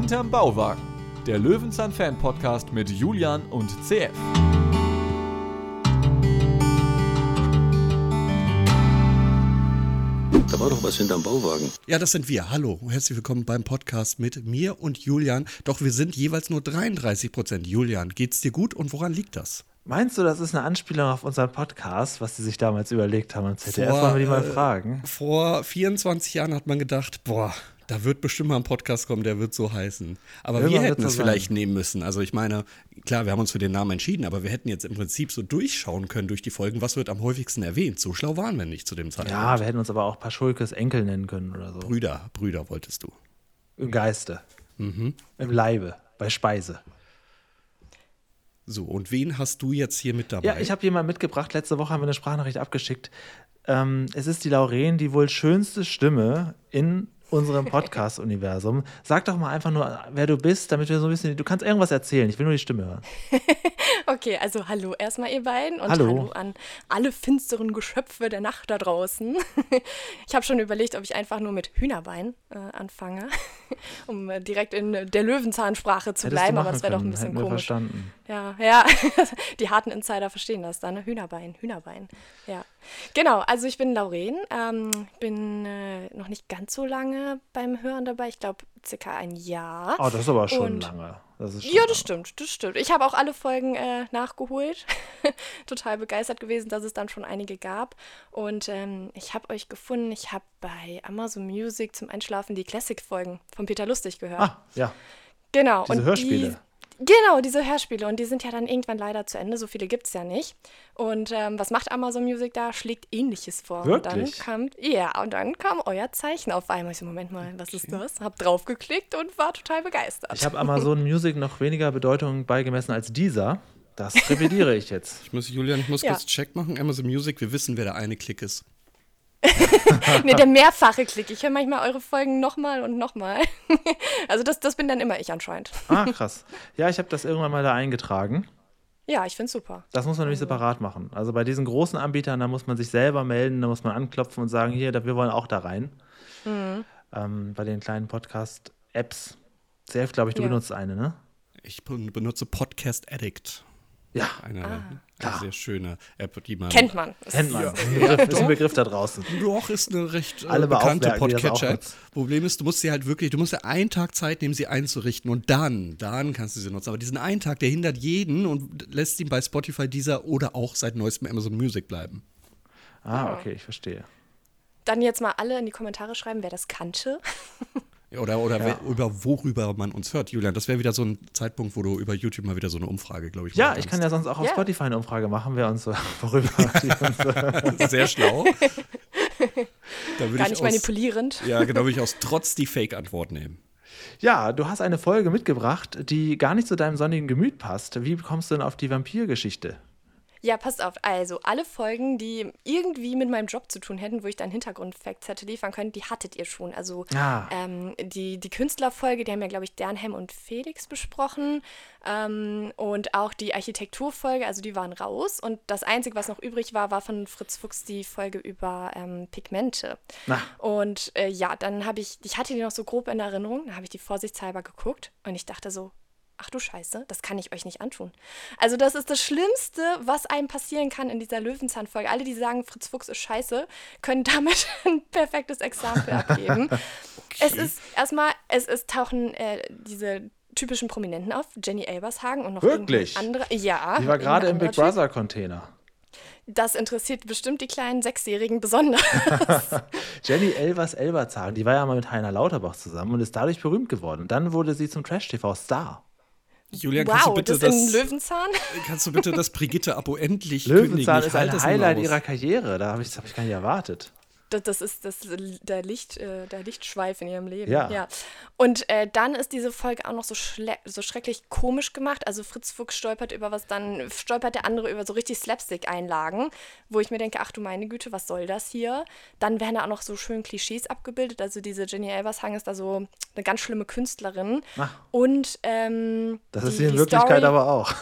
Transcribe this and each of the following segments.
Hinterm Bauwagen, der Löwenzahn-Fan-Podcast mit Julian und CF. Da war doch was hinterm Bauwagen. Ja, das sind wir. Hallo, herzlich willkommen beim Podcast mit mir und Julian. Doch wir sind jeweils nur 33%. Julian, geht's dir gut und woran liegt das? Meinst du, das ist eine Anspielung auf unseren Podcast, was sie sich damals überlegt haben im ZDF? Wollen wir die mal fragen? Vor 24 Jahren hat man gedacht, da wird bestimmt mal ein Podcast kommen, der wird so heißen. Aber Irgendwann wir hätten wird's es so vielleicht sein. nehmen müssen. Also ich meine, klar, wir haben uns für den Namen entschieden, aber wir hätten jetzt im Prinzip so durchschauen können durch die Folgen, was wird am häufigsten erwähnt. So schlau waren wir nicht zu dem Zeitpunkt. Ja, wir hätten uns aber auch Paschulkes Enkel nennen können oder so. Brüder wolltest du. Im Geiste. Im Leibe, bei Speise. So, und wen hast du jetzt hier mit dabei? Ja, ich habe jemanden mitgebracht. Letzte Woche haben wir eine Sprachnachricht abgeschickt. Es ist die Lauren, die wohl schönste Stimme in unserem Podcast-Universum. Sag doch mal einfach nur, wer du bist, damit wir so ein bisschen. Du kannst irgendwas erzählen. Ich will nur die Stimme hören. Okay, also hallo erstmal ihr beiden und Hallo. hallo an alle finsteren Geschöpfe der Nacht da draußen. Ich habe schon überlegt, ob ich einfach nur mit Hühnerbein anfange, um direkt in der Löwenzahnsprache zu Hättest bleiben, du aber machen das wäre doch ein können, bisschen hätten wir komisch. verstanden. Ja, die harten Insider verstehen das dann, ne? Hühnerbein, ja. Genau, also ich bin Lauren, bin noch nicht ganz so lange beim Hören dabei, ich glaube circa ein Jahr. Oh, das ist aber schon Und- lange. Das ist schon Ja, lange. das stimmt. Ich habe auch alle Folgen nachgeholt. Total begeistert gewesen, dass es dann schon einige gab. Und ich habe euch gefunden, ich habe bei Amazon Music zum Einschlafen die Classic-Folgen von Peter Lustig gehört. Ah, ja. Genau. Diese Hörspiele. Genau, diese Hörspiele. Und die sind ja dann irgendwann leider zu Ende. So viele gibt es ja nicht. Und was macht Amazon Music da? Schlägt Ähnliches vor. Wirklich? Und dann kam euer Zeichen auf einmal. Ich so, Moment mal, was ist das? Hab draufgeklickt und war total begeistert. Ich habe Amazon Music noch weniger Bedeutung beigemessen als dieser. Das revidiere ich jetzt. Julian, ich muss Ja. kurz Check machen. Amazon Music, wir wissen, wer der eine Klick ist. Nee, der mehrfache Klick. Ich höre manchmal eure Folgen nochmal und nochmal. Also das bin dann immer ich anscheinend. Ah, krass. Ja, ich habe das irgendwann mal da eingetragen. Ja, ich find's super. Das muss man nämlich separat machen. Also bei diesen großen Anbietern, da muss man sich selber melden, da muss man anklopfen und sagen, hier, wir wollen auch da rein. Bei den kleinen Podcast-Apps. CF, glaube ich, du Ja. benutzt eine, ne? Ich benutze Podcast Addict. Ja, Eine sehr schöne App, die man... Kennt man. kennt man. Ja. Ist ein Begriff da draußen. Doch, ist eine recht Alle bekannte beaufwerken, die das auch Podcatcher-App. nutzen. Problem ist, du musst dir einen Tag Zeit nehmen, sie einzurichten und dann kannst du sie nutzen. Aber diesen einen Tag, der hindert jeden und lässt ihn bei Spotify, Deezer oder auch seit neuestem Amazon Music bleiben. Ah, okay, ich verstehe. Dann jetzt mal alle in die Kommentare schreiben, wer das kannte. Oder worüber man uns hört. Julian, das wäre wieder so ein Zeitpunkt, wo du über YouTube mal wieder so eine Umfrage, glaube ich, Ja, machen ich kann kannst. ja sonst auch auf Ja. Spotify eine Umfrage machen, wer uns worüber die uns, Sehr schlau. Da würde Gar ich nicht manipulierend. Ja, genau, würde ich aus Trotz die Fake-Antwort nehmen. Ja, du hast eine Folge mitgebracht, die gar nicht zu deinem sonnigen Gemüt passt. Wie kommst du denn auf die Vampirgeschichte? Ja, passt auf. Also, alle Folgen, die irgendwie mit meinem Job zu tun hätten, wo ich dann Hintergrundfacts hätte liefern können, die hattet ihr schon. Also, die Künstlerfolge, die haben ja, glaube ich, Dernhelm und Felix besprochen. Und auch die Architekturfolge, also die waren raus. Und das Einzige, was noch übrig war, war von Fritz Fuchs die Folge über Pigmente. Na. Und dann ich hatte die noch so grob in Erinnerung, dann habe ich die vorsichtshalber geguckt und ich dachte so, ach du Scheiße, das kann ich euch nicht antun. Also das ist das Schlimmste, was einem passieren kann in dieser Löwenzahn-Folge. Alle, die sagen, Fritz Fuchs ist scheiße, können damit ein perfektes Exempel abgeben. Es tauchen diese typischen Prominenten auf, Jenny Elvershagen und noch Wirklich? andere. Ja. Die war gerade im irgendein Big anderer Brother-Container. Typ. Das interessiert bestimmt die kleinen Sechsjährigen besonders. Jenny Elvershagen, die war ja mal mit Heiner Lauterbach zusammen und ist dadurch berühmt geworden. Und dann wurde sie zum Trash-TV-Star. Julian, Wow, das in Löwenzahn? kannst du bitte das Brigitte Abo endlich Löwenzahn kündigen? ist ein Highlight ihrer Karriere. Das hab ich gar nicht erwartet. Das ist der Lichtschweif in ihrem Leben. Ja. Und dann ist diese Folge auch noch so schrecklich komisch gemacht. Also Fritz Fuchs stolpert über was, dann stolpert der andere über so richtig Slapstick-Einlagen, wo ich mir denke, ach du meine Güte, was soll das hier? Dann werden da auch noch so schön Klischees abgebildet. Also diese Jenny Elvershagen ist da so eine ganz schlimme Künstlerin. Ach. Und Das ist sie in Wirklichkeit aber auch.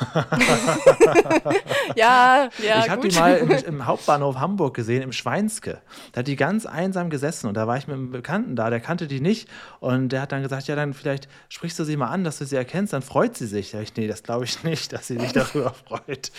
Ja, Ich habe gut. die mal im Hauptbahnhof Hamburg gesehen, im Schweinske. Da hat die ganz einsam gesessen und da war ich mit einem Bekannten da, der kannte die nicht und der hat dann gesagt, ja, dann vielleicht sprichst du sie mal an, dass du sie erkennst, dann freut sie sich. Da ich, nee, das glaube ich nicht, dass sie sich darüber freut.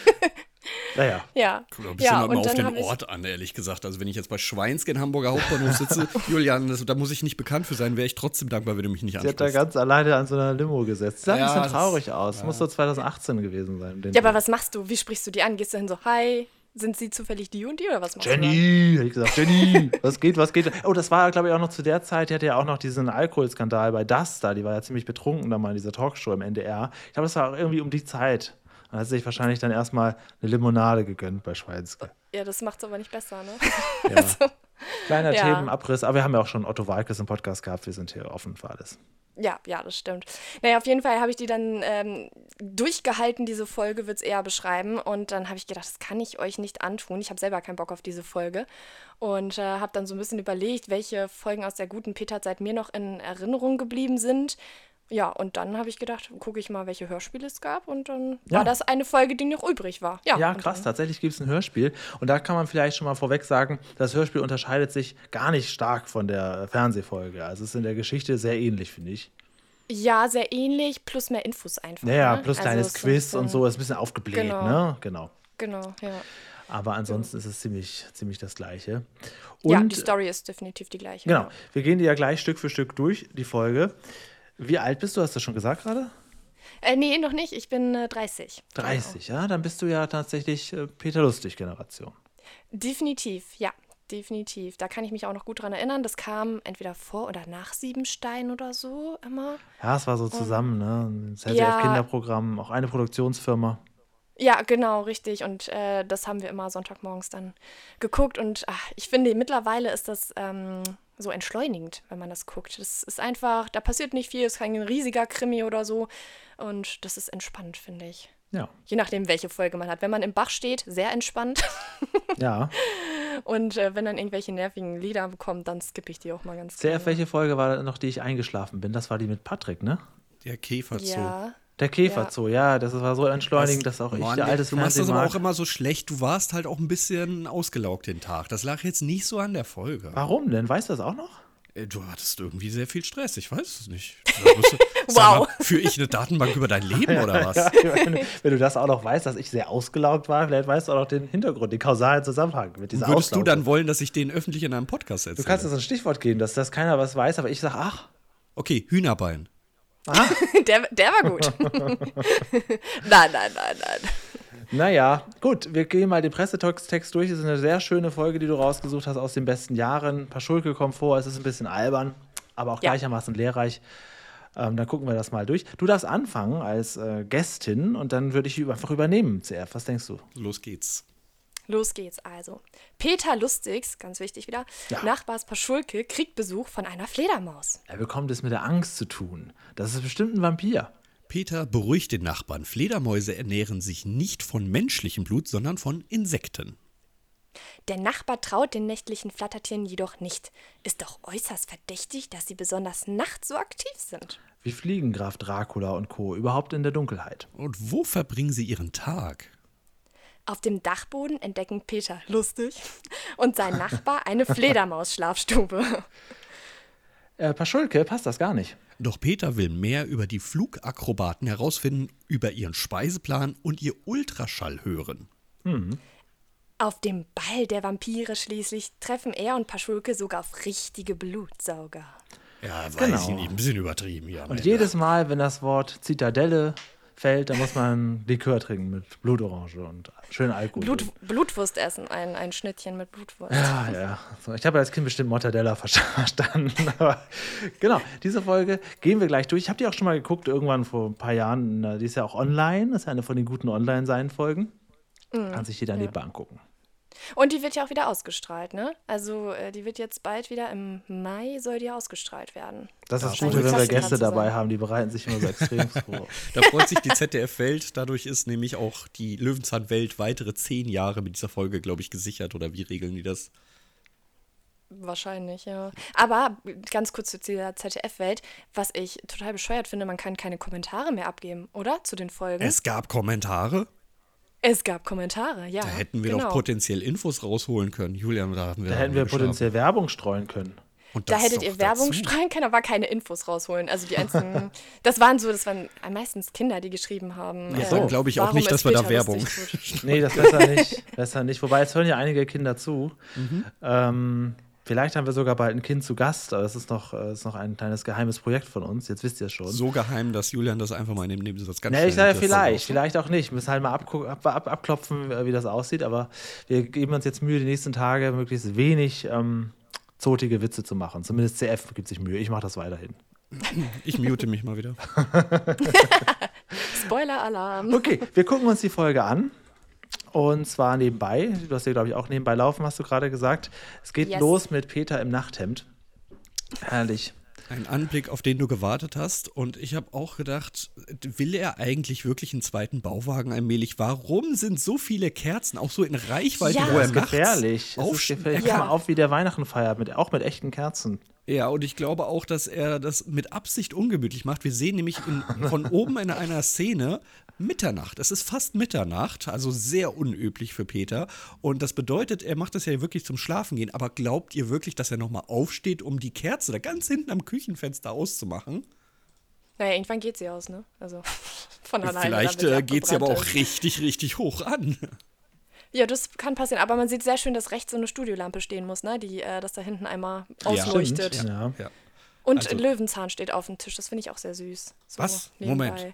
Naja. Ja. Kommt ein bisschen mal auf den Ort an, ehrlich gesagt. Also wenn ich jetzt bei Schweinske in Hamburger Hauptbahnhof sitze, Julian, da muss ich nicht bekannt für sein, wäre ich trotzdem dankbar, wenn du mich nicht ansprichst. Sie hat da ganz alleine an so einer Limo gesetzt. Sah ein bisschen traurig aus. Ja. Muss so 2018 gewesen sein. Ja, aber was machst du? Wie sprichst du die an? Gehst du hin so, hi, sind sie zufällig die und die oder was machst Jenny, hätte ich gesagt, Jenny, was geht? Oh, das war, glaube ich, auch noch zu der Zeit, die hatte ja auch noch diesen Alkoholskandal bei Das da, die war ja ziemlich betrunken da mal in dieser Talkshow im NDR. Ich glaube, das war auch irgendwie um die Zeit. Dann hat sie sich wahrscheinlich dann erstmal eine Limonade gegönnt bei Schweinske. Ja, das macht's aber nicht besser, ne? Ja. Kleiner Themenabriss, aber wir haben ja auch schon Otto Walkes im Podcast gehabt, wir sind hier offen für alles. Ja, das stimmt. Naja, auf jeden Fall habe ich die dann durchgehalten, diese Folge wird es eher beschreiben. Und dann habe ich gedacht, das kann ich euch nicht antun. Ich habe selber keinen Bock auf diese Folge. Und habe dann so ein bisschen überlegt, welche Folgen aus der guten Peterzeit mir noch in Erinnerung geblieben sind. Ja, und dann habe ich gedacht, gucke ich mal, welche Hörspiele es gab. Und dann war das eine Folge, die noch übrig war. Ja, krass, tatsächlich gibt es ein Hörspiel. Und da kann man vielleicht schon mal vorweg sagen, das Hörspiel unterscheidet sich gar nicht stark von der Fernsehfolge. Also es ist in der Geschichte sehr ähnlich, finde ich. Ja, sehr ähnlich, plus mehr Infos einfach. Ja, plus kleines Quiz und so, ist ein bisschen aufgebläht, ne? Genau, ja. Aber ansonsten ist es ziemlich das Gleiche. Und ja, die Story ist definitiv die gleiche. Genau, wir gehen die ja gleich Stück für Stück durch, die Folge. Wie alt bist du? Hast du schon gesagt gerade? Nee, noch nicht. Ich bin 30. 30, genau. Ja? Dann bist du ja tatsächlich Peter Lustig-Generation. Definitiv, ja. Definitiv. Da kann ich mich auch noch gut dran erinnern. Das kam entweder vor oder nach Siebenstein oder so immer. Ja, es war so zusammen, ne? Das ZDF-Kinderprogramm, auch eine Produktionsfirma. Ja, genau, richtig. Und das haben wir immer Sonntagmorgens dann geguckt. Und ich finde, mittlerweile ist das so entschleunigend, wenn man das guckt. Das ist einfach, da passiert nicht viel, es ist kein riesiger Krimi oder so. Und das ist entspannt, finde ich. Ja. Je nachdem, welche Folge man hat. Wenn man im Bach steht, sehr entspannt. Ja. Und wenn dann irgendwelche nervigen Lieder kommen, dann skippe ich die auch mal ganz gerne. Welche Folge war noch, die ich eingeschlafen bin? Das war die mit Patrick, ne? Der Käferzoo. Ja. Der Käferzoo, ja, das war so entschleunigend, dass auch ich der altes Du machst das Fernsehen aber mag. auch immer so schlecht. Du warst halt auch ein bisschen ausgelaugt den Tag. Das lag jetzt nicht so an der Folge. Warum denn? Weißt du das auch noch? Du hattest irgendwie sehr viel Stress. Ich weiß es nicht. Wow. Führe ich eine Datenbank über dein Leben oder was? Ja, wenn du das auch noch weißt, dass ich sehr ausgelaugt war, vielleicht weißt du auch noch den Hintergrund, den kausalen Zusammenhang mit dieser Würdest Auslaugung. du dann wollen, dass ich den öffentlich in einem Podcast erzähle? Du kannst uns ein Stichwort geben, dass das keiner was weiß, aber ich sag, ach. Okay, Hühnerbein. Ah. Der war gut. Nein. Naja, gut, wir gehen mal den Pressetext durch. Es ist eine sehr schöne Folge, die du rausgesucht hast aus den besten Jahren. Paschulke kommt vor, es ist ein bisschen albern, aber auch gleichermaßen lehrreich. Dann gucken wir das mal durch. Du darfst anfangen als Gästin und dann würde ich einfach übernehmen, CF. Was denkst du? Los geht's. Los geht's also. Peter Lustigs, ganz wichtig wieder, Nachbars Paschulke kriegt Besuch von einer Fledermaus. Er bekommt es mit der Angst zu tun. Das ist bestimmt ein Vampir. Peter beruhigt den Nachbarn. Fledermäuse ernähren sich nicht von menschlichem Blut, sondern von Insekten. Der Nachbar traut den nächtlichen Flattertieren jedoch nicht. Ist doch äußerst verdächtig, dass sie besonders nachts so aktiv sind. Wie fliegen Graf Dracula und Co. überhaupt in der Dunkelheit? Und wo verbringen sie ihren Tag? Auf dem Dachboden entdecken Peter Lustig und sein Nachbar eine Fledermaus-Schlafstube. Paschulke, passt das gar nicht. Doch Peter will mehr über die Flugakrobaten herausfinden, über ihren Speiseplan und ihr Ultraschall hören. Auf dem Ball der Vampire schließlich treffen er und Paschulke sogar auf richtige Blutsauger. Ja, weiß ich nicht, ein bisschen übertrieben hier. Und jedes Mal, wenn das Wort Zitadelle fällt, dann muss man Likör trinken mit Blutorange und schön Alkohol. Blutwurst essen, ein Schnittchen mit Blutwurst. Ja. So, ich habe als Kind bestimmt Mortadella verstanden. Aber genau, diese Folge gehen wir gleich durch. Ich habe die auch schon mal geguckt, irgendwann vor ein paar Jahren. Die ist ja auch online. Das ist eine von den guten Online-Sein-Folgen. Kann sich die dann nebenbei angucken. Und die wird ja auch wieder ausgestrahlt, ne? Also die wird jetzt bald wieder im Mai, soll die ausgestrahlt werden. Das ist gut, wenn wir Gäste dabei haben, die bereiten sich immer so extrem vor. Da freut sich die ZDF-Welt. Dadurch ist nämlich auch die Löwenzahn-Welt weitere 10 Jahre mit dieser Folge, glaube ich, gesichert. Oder wie regeln die das? Wahrscheinlich, ja. Aber ganz kurz zu dieser ZDF-Welt, was ich total bescheuert finde, man kann keine Kommentare mehr abgeben, oder? Zu den Folgen. Es gab Kommentare? Es gab Kommentare, ja. Da hätten wir doch potenziell Infos rausholen können. Julian, da hätten wir potenziell Werbung streuen können. Und da hättet ihr Werbung streuen können, aber keine Infos rausholen. Also die einzelnen, das waren meistens Kinder, die geschrieben haben. Ja, dann glaube ich auch nicht, dass wir da Werbung. Nee, das besser nicht. Wobei, es hören ja einige Kinder zu. Vielleicht haben wir sogar bald ein Kind zu Gast, aber das ist noch ein kleines geheimes Projekt von uns. Jetzt wisst ihr es schon. So geheim, dass Julian das einfach mal in dem Nebensatz ganz schnell... Ich sage vielleicht auch nicht. Wir müssen halt mal abklopfen, wie das aussieht. Aber wir geben uns jetzt Mühe, die nächsten Tage möglichst wenig zotige Witze zu machen. Zumindest CF gibt sich Mühe. Ich mache das weiterhin. Ich mute mich mal wieder. Spoiler-Alarm. Okay, wir gucken uns die Folge an. Und zwar nebenbei. Du hast ja, glaube ich, auch nebenbei laufen, hast du gerade gesagt. Es geht los mit Peter im Nachthemd. Herrlich. Ein Anblick, auf den du gewartet hast. Und ich habe auch gedacht, will er eigentlich wirklich einen zweiten Bauwagen allmählich? Warum sind so viele Kerzen auch so in Reichweite, wo er nachts gefährlich. Er kann mal auf, wie der Weihnachten feiert, auch mit echten Kerzen. Ja, und ich glaube auch, dass er das mit Absicht ungemütlich macht. Wir sehen nämlich von oben in einer Szene Mitternacht. Es ist fast Mitternacht, also sehr unüblich für Peter. Und das bedeutet, er macht das ja wirklich zum Schlafengehen. Aber glaubt ihr wirklich, dass er nochmal aufsteht, um die Kerze da ganz hinten am Küchenfenster auszumachen? Naja, irgendwann geht sie aus, ne? Also von alleine. Vielleicht geht sie aber auch richtig, richtig hoch an. Ja, das kann passieren, aber man sieht sehr schön, dass rechts so eine Studiolampe stehen muss, ne? Dass da hinten einmal ausleuchtet. Ja. Und ein Löwenzahn steht auf dem Tisch, das finde ich auch sehr süß. So was? Nebenbei.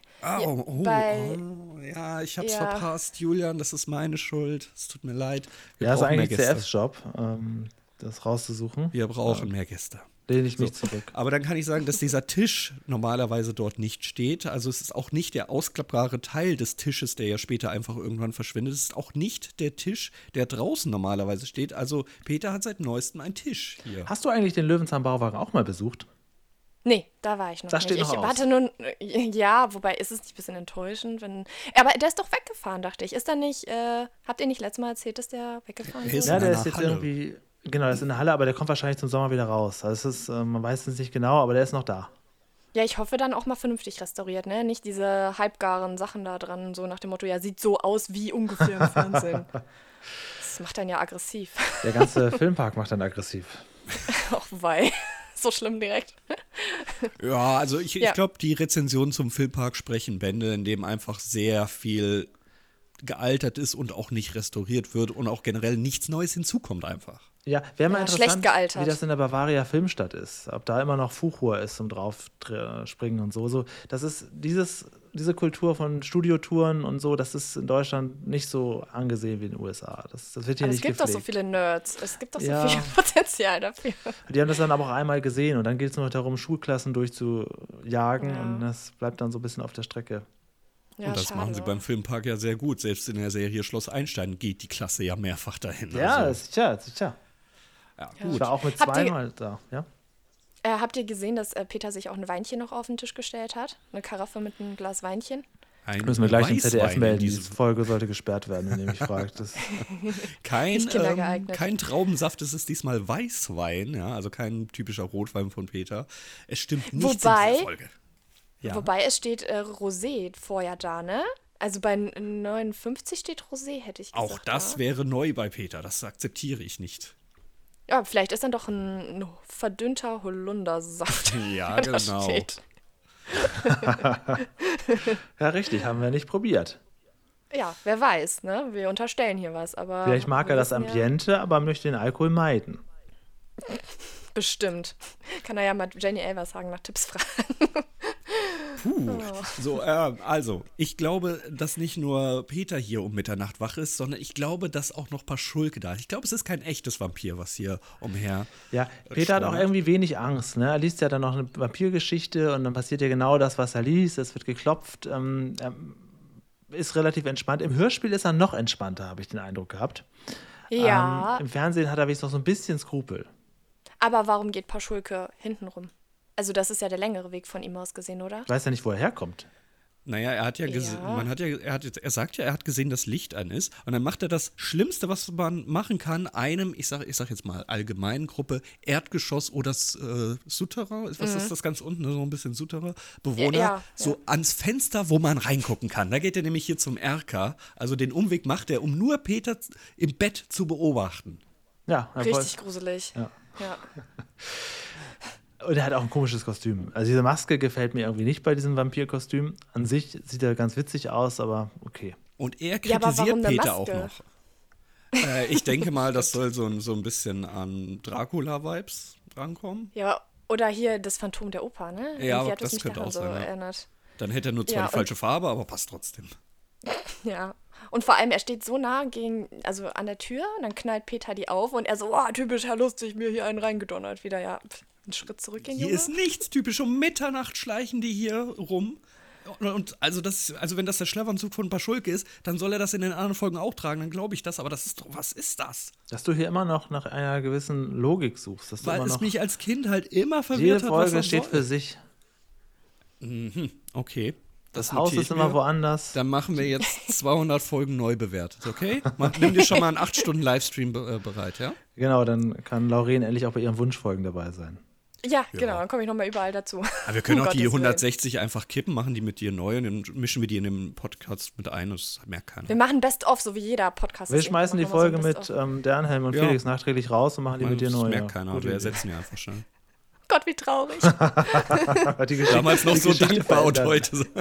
Moment. Ja, ich hab's verpasst, Julian, das ist meine Schuld. Es tut mir leid. Das ist eigentlich CFs Job, das rauszusuchen. Wir brauchen mehr Gäste. Lehne ich mich zurück. Aber dann kann ich sagen, dass dieser Tisch normalerweise dort nicht steht. Also es ist auch nicht der ausklappbare Teil des Tisches, der ja später einfach irgendwann verschwindet. Es ist auch nicht der Tisch, der draußen normalerweise steht. Also Peter hat seit Neuestem einen Tisch hier. Hast du eigentlich den Löwenzahn-Bauwagen auch mal besucht? Nee, da war ich noch nicht. Ich warte nur, wobei ist es nicht ein bisschen enttäuschend, aber der ist doch weggefahren, dachte ich. Ist da nicht, habt ihr nicht letztes Mal erzählt, dass der weggefahren ist? Ja, der ist jetzt irgendwie, genau, der ist in der Halle, aber der kommt wahrscheinlich zum Sommer wieder raus. Also es ist, man weiß es nicht genau, aber der ist noch da. Ja, ich hoffe dann auch mal vernünftig restauriert, ne? Nicht diese halbgaren Sachen da dran, so nach dem Motto, ja, sieht so aus wie ungefähr im Fernsehen. Das macht dann ja aggressiv. Der ganze Filmpark macht dann aggressiv. Ach, wei. So schlimm direkt. Ja, also ich glaube, die Rezensionen zum Filmpark sprechen Bände, in dem einfach sehr viel gealtert ist und auch nicht restauriert wird und auch generell nichts Neues hinzukommt einfach. Ja, wäre mal interessant, gealtert. Wie das in der Bavaria Filmstadt ist. Ob da immer noch Fuchur ist zum draufspringen und so. Das ist diese Kultur von Studiotouren und so, das ist in Deutschland nicht so angesehen wie in den USA. Das wird hier nicht gepflegt. Es gibt doch so viele Nerds. Es gibt doch so viel Potenzial dafür. Die haben das dann aber auch einmal gesehen und dann geht es nur darum, Schulklassen durchzujagen und das bleibt dann so ein bisschen auf der Strecke. Ja, und das machen sie beim Filmpark ja sehr gut. Selbst in der Serie Schloss Einstein geht die Klasse ja mehrfach dahin. Ja, also. sicher. Ja, gut. Ich war auch mit zweimal da, ja. Habt ihr gesehen, dass Peter sich auch ein Weinchen noch auf den Tisch gestellt hat? Eine Karaffe mit einem Glas Weinchen? Müssen wir gleich im ZDF melden. Diese Folge sollte gesperrt werden, wenn ihr mich fragt. Kein Traubensaft, es ist diesmal Weißwein, ja, also kein typischer Rotwein von Peter. Es stimmt nicht in dieser Folge. Ja. Wobei es steht Rosé vorher da, ne? Also bei 59 steht Rosé, hätte ich gesagt. Auch das wäre neu bei Peter, das akzeptiere ich nicht. Ja, vielleicht ist dann doch ein verdünnter Holundersaft. Ja, genau. Ja, richtig, haben wir nicht probiert. Ja, wer weiß, ne? Wir unterstellen hier was, aber... Vielleicht mag er das Ambiente, aber möchte den Alkohol meiden. Bestimmt. Kann er ja mal Jenny Elvers sagen, nach Tipps fragen. So, also, ich glaube, dass nicht nur Peter hier um Mitternacht wach ist, sondern ich glaube, dass auch noch Paschulke da ist. Ich glaube, es ist kein echtes Vampir, was hier umher. Ja, Peter hat auch irgendwie wenig Angst, ne? Er liest ja dann noch eine Vampirgeschichte und dann passiert ja genau das, was er liest. Es wird geklopft. Er ist relativ entspannt. Im Hörspiel ist er noch entspannter, habe ich den Eindruck gehabt. Ja. Im Fernsehen hat er wenigstens noch so ein bisschen Skrupel. Aber warum geht Paschulke hinten rum? Also das ist ja der längere Weg von ihm aus gesehen, oder? Ich weiß ja nicht, wo er herkommt. Naja, er sagt ja, er hat gesehen, dass Licht an ist. Und dann macht er das Schlimmste, was man machen kann, einem, ich sag jetzt mal, allgemeinen Gruppe, Erdgeschoss oder Souterrain, was ist das ganz unten, so ein bisschen Souterrain, Bewohner, ans Fenster, wo man reingucken kann. Da geht er nämlich hier zum Erker. Also den Umweg macht er, um nur Peter im Bett zu beobachten. Ja, richtig gruselig. Ja. Ja. Und er hat auch ein komisches Kostüm. Also diese Maske gefällt mir irgendwie nicht bei diesem Vampirkostüm. An sich sieht er ganz witzig aus, aber okay. Und er kritisiert Peter auch noch. Ich denke mal, das soll so ein bisschen an Dracula-Vibes rankommen. Ja, oder hier das Phantom der Oper, ne? Ja, aber das könnte auch sein. Erinnert. Dann hätte er nur zwar die falsche Farbe, aber passt trotzdem. Ja. Und vor allem, er steht so nah an der Tür, und dann knallt Peter die auf und er so, typisch, Herr Lustig, mir hier einen reingedonnert. Wieder, einen Schritt zurückgehen, Junge. Hier ist nichts typisch. Um Mitternacht schleichen die hier rum. Und also wenn das der Schlafanzug von Paschulke ist, dann soll er das in den anderen Folgen auch tragen, dann glaube ich das. Aber was ist das? Dass du hier immer noch nach einer gewissen Logik suchst. Dass Weil du es mich als Kind halt immer verwirrt hat. Jede Folge steht für sich. Okay. Das Haus ist immer woanders. Dann machen wir jetzt 200 Folgen neu bewertet, okay? Nimm dir schon mal einen 8-Stunden-Livestream bereit, ja? Genau, dann kann Lauren endlich auch bei ihren Wunschfolgen dabei sein. Ja, genau, dann komme ich nochmal überall dazu. Aber wir können auch die 160 einfach kippen, machen die mit dir neu und dann mischen wir die in den Podcast mit ein, das merkt keiner. Wir machen Best-of, so wie jeder Podcast. Wir schmeißen die Folge mit Dernhelm und Felix nachträglich raus und machen die mit dir neu. Das merkt keiner, wir ersetzen die einfach schnell. Gott, wie traurig. Damals noch so dankbar und heute so.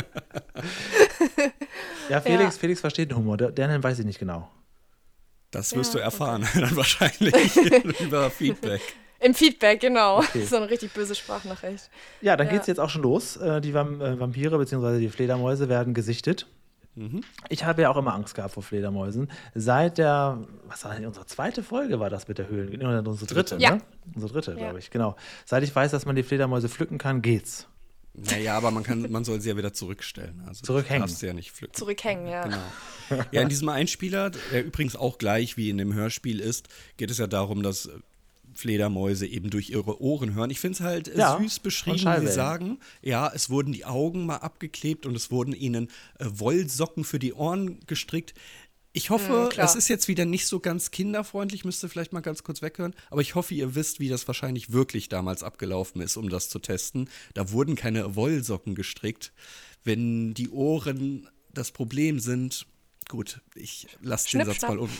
Ja, Felix versteht den Humor, Dernhelm weiß ich nicht genau. Das wirst du erfahren, dann wahrscheinlich über Feedback. Im Feedback, genau. Okay. So eine richtig böse Sprachnachricht. Ja, dann geht's jetzt auch schon los. Die Vampire bzw. die Fledermäuse werden gesichtet. Mhm. Ich habe ja auch immer Angst gehabt vor Fledermäusen. Seit unsere zweite Folge war das mit der Höhlen? Unsere dritte, ne? Unsere dritte, glaube ich, genau. Seit ich weiß, dass man die Fledermäuse pflücken kann, geht's. Naja, aber man soll sie ja wieder zurückstellen. Also zurückhängen. Du darfst sie ja nicht pflücken. Zurückhängen, ja. Genau. Ja, in diesem Einspieler, der übrigens auch gleich wie in dem Hörspiel ist, geht es ja darum, dass Fledermäuse eben durch ihre Ohren hören. Ich finde es halt süß beschrieben, wie sie sagen, es wurden die Augen mal abgeklebt und es wurden ihnen Wollsocken für die Ohren gestrickt. Ich hoffe, es ist jetzt wieder nicht so ganz kinderfreundlich, müsst ihr vielleicht mal ganz kurz weghören, aber ich hoffe, ihr wisst, wie das wahrscheinlich wirklich damals abgelaufen ist, um das zu testen. Da wurden keine Wollsocken gestrickt. Wenn die Ohren das Problem sind, gut, ich lasse den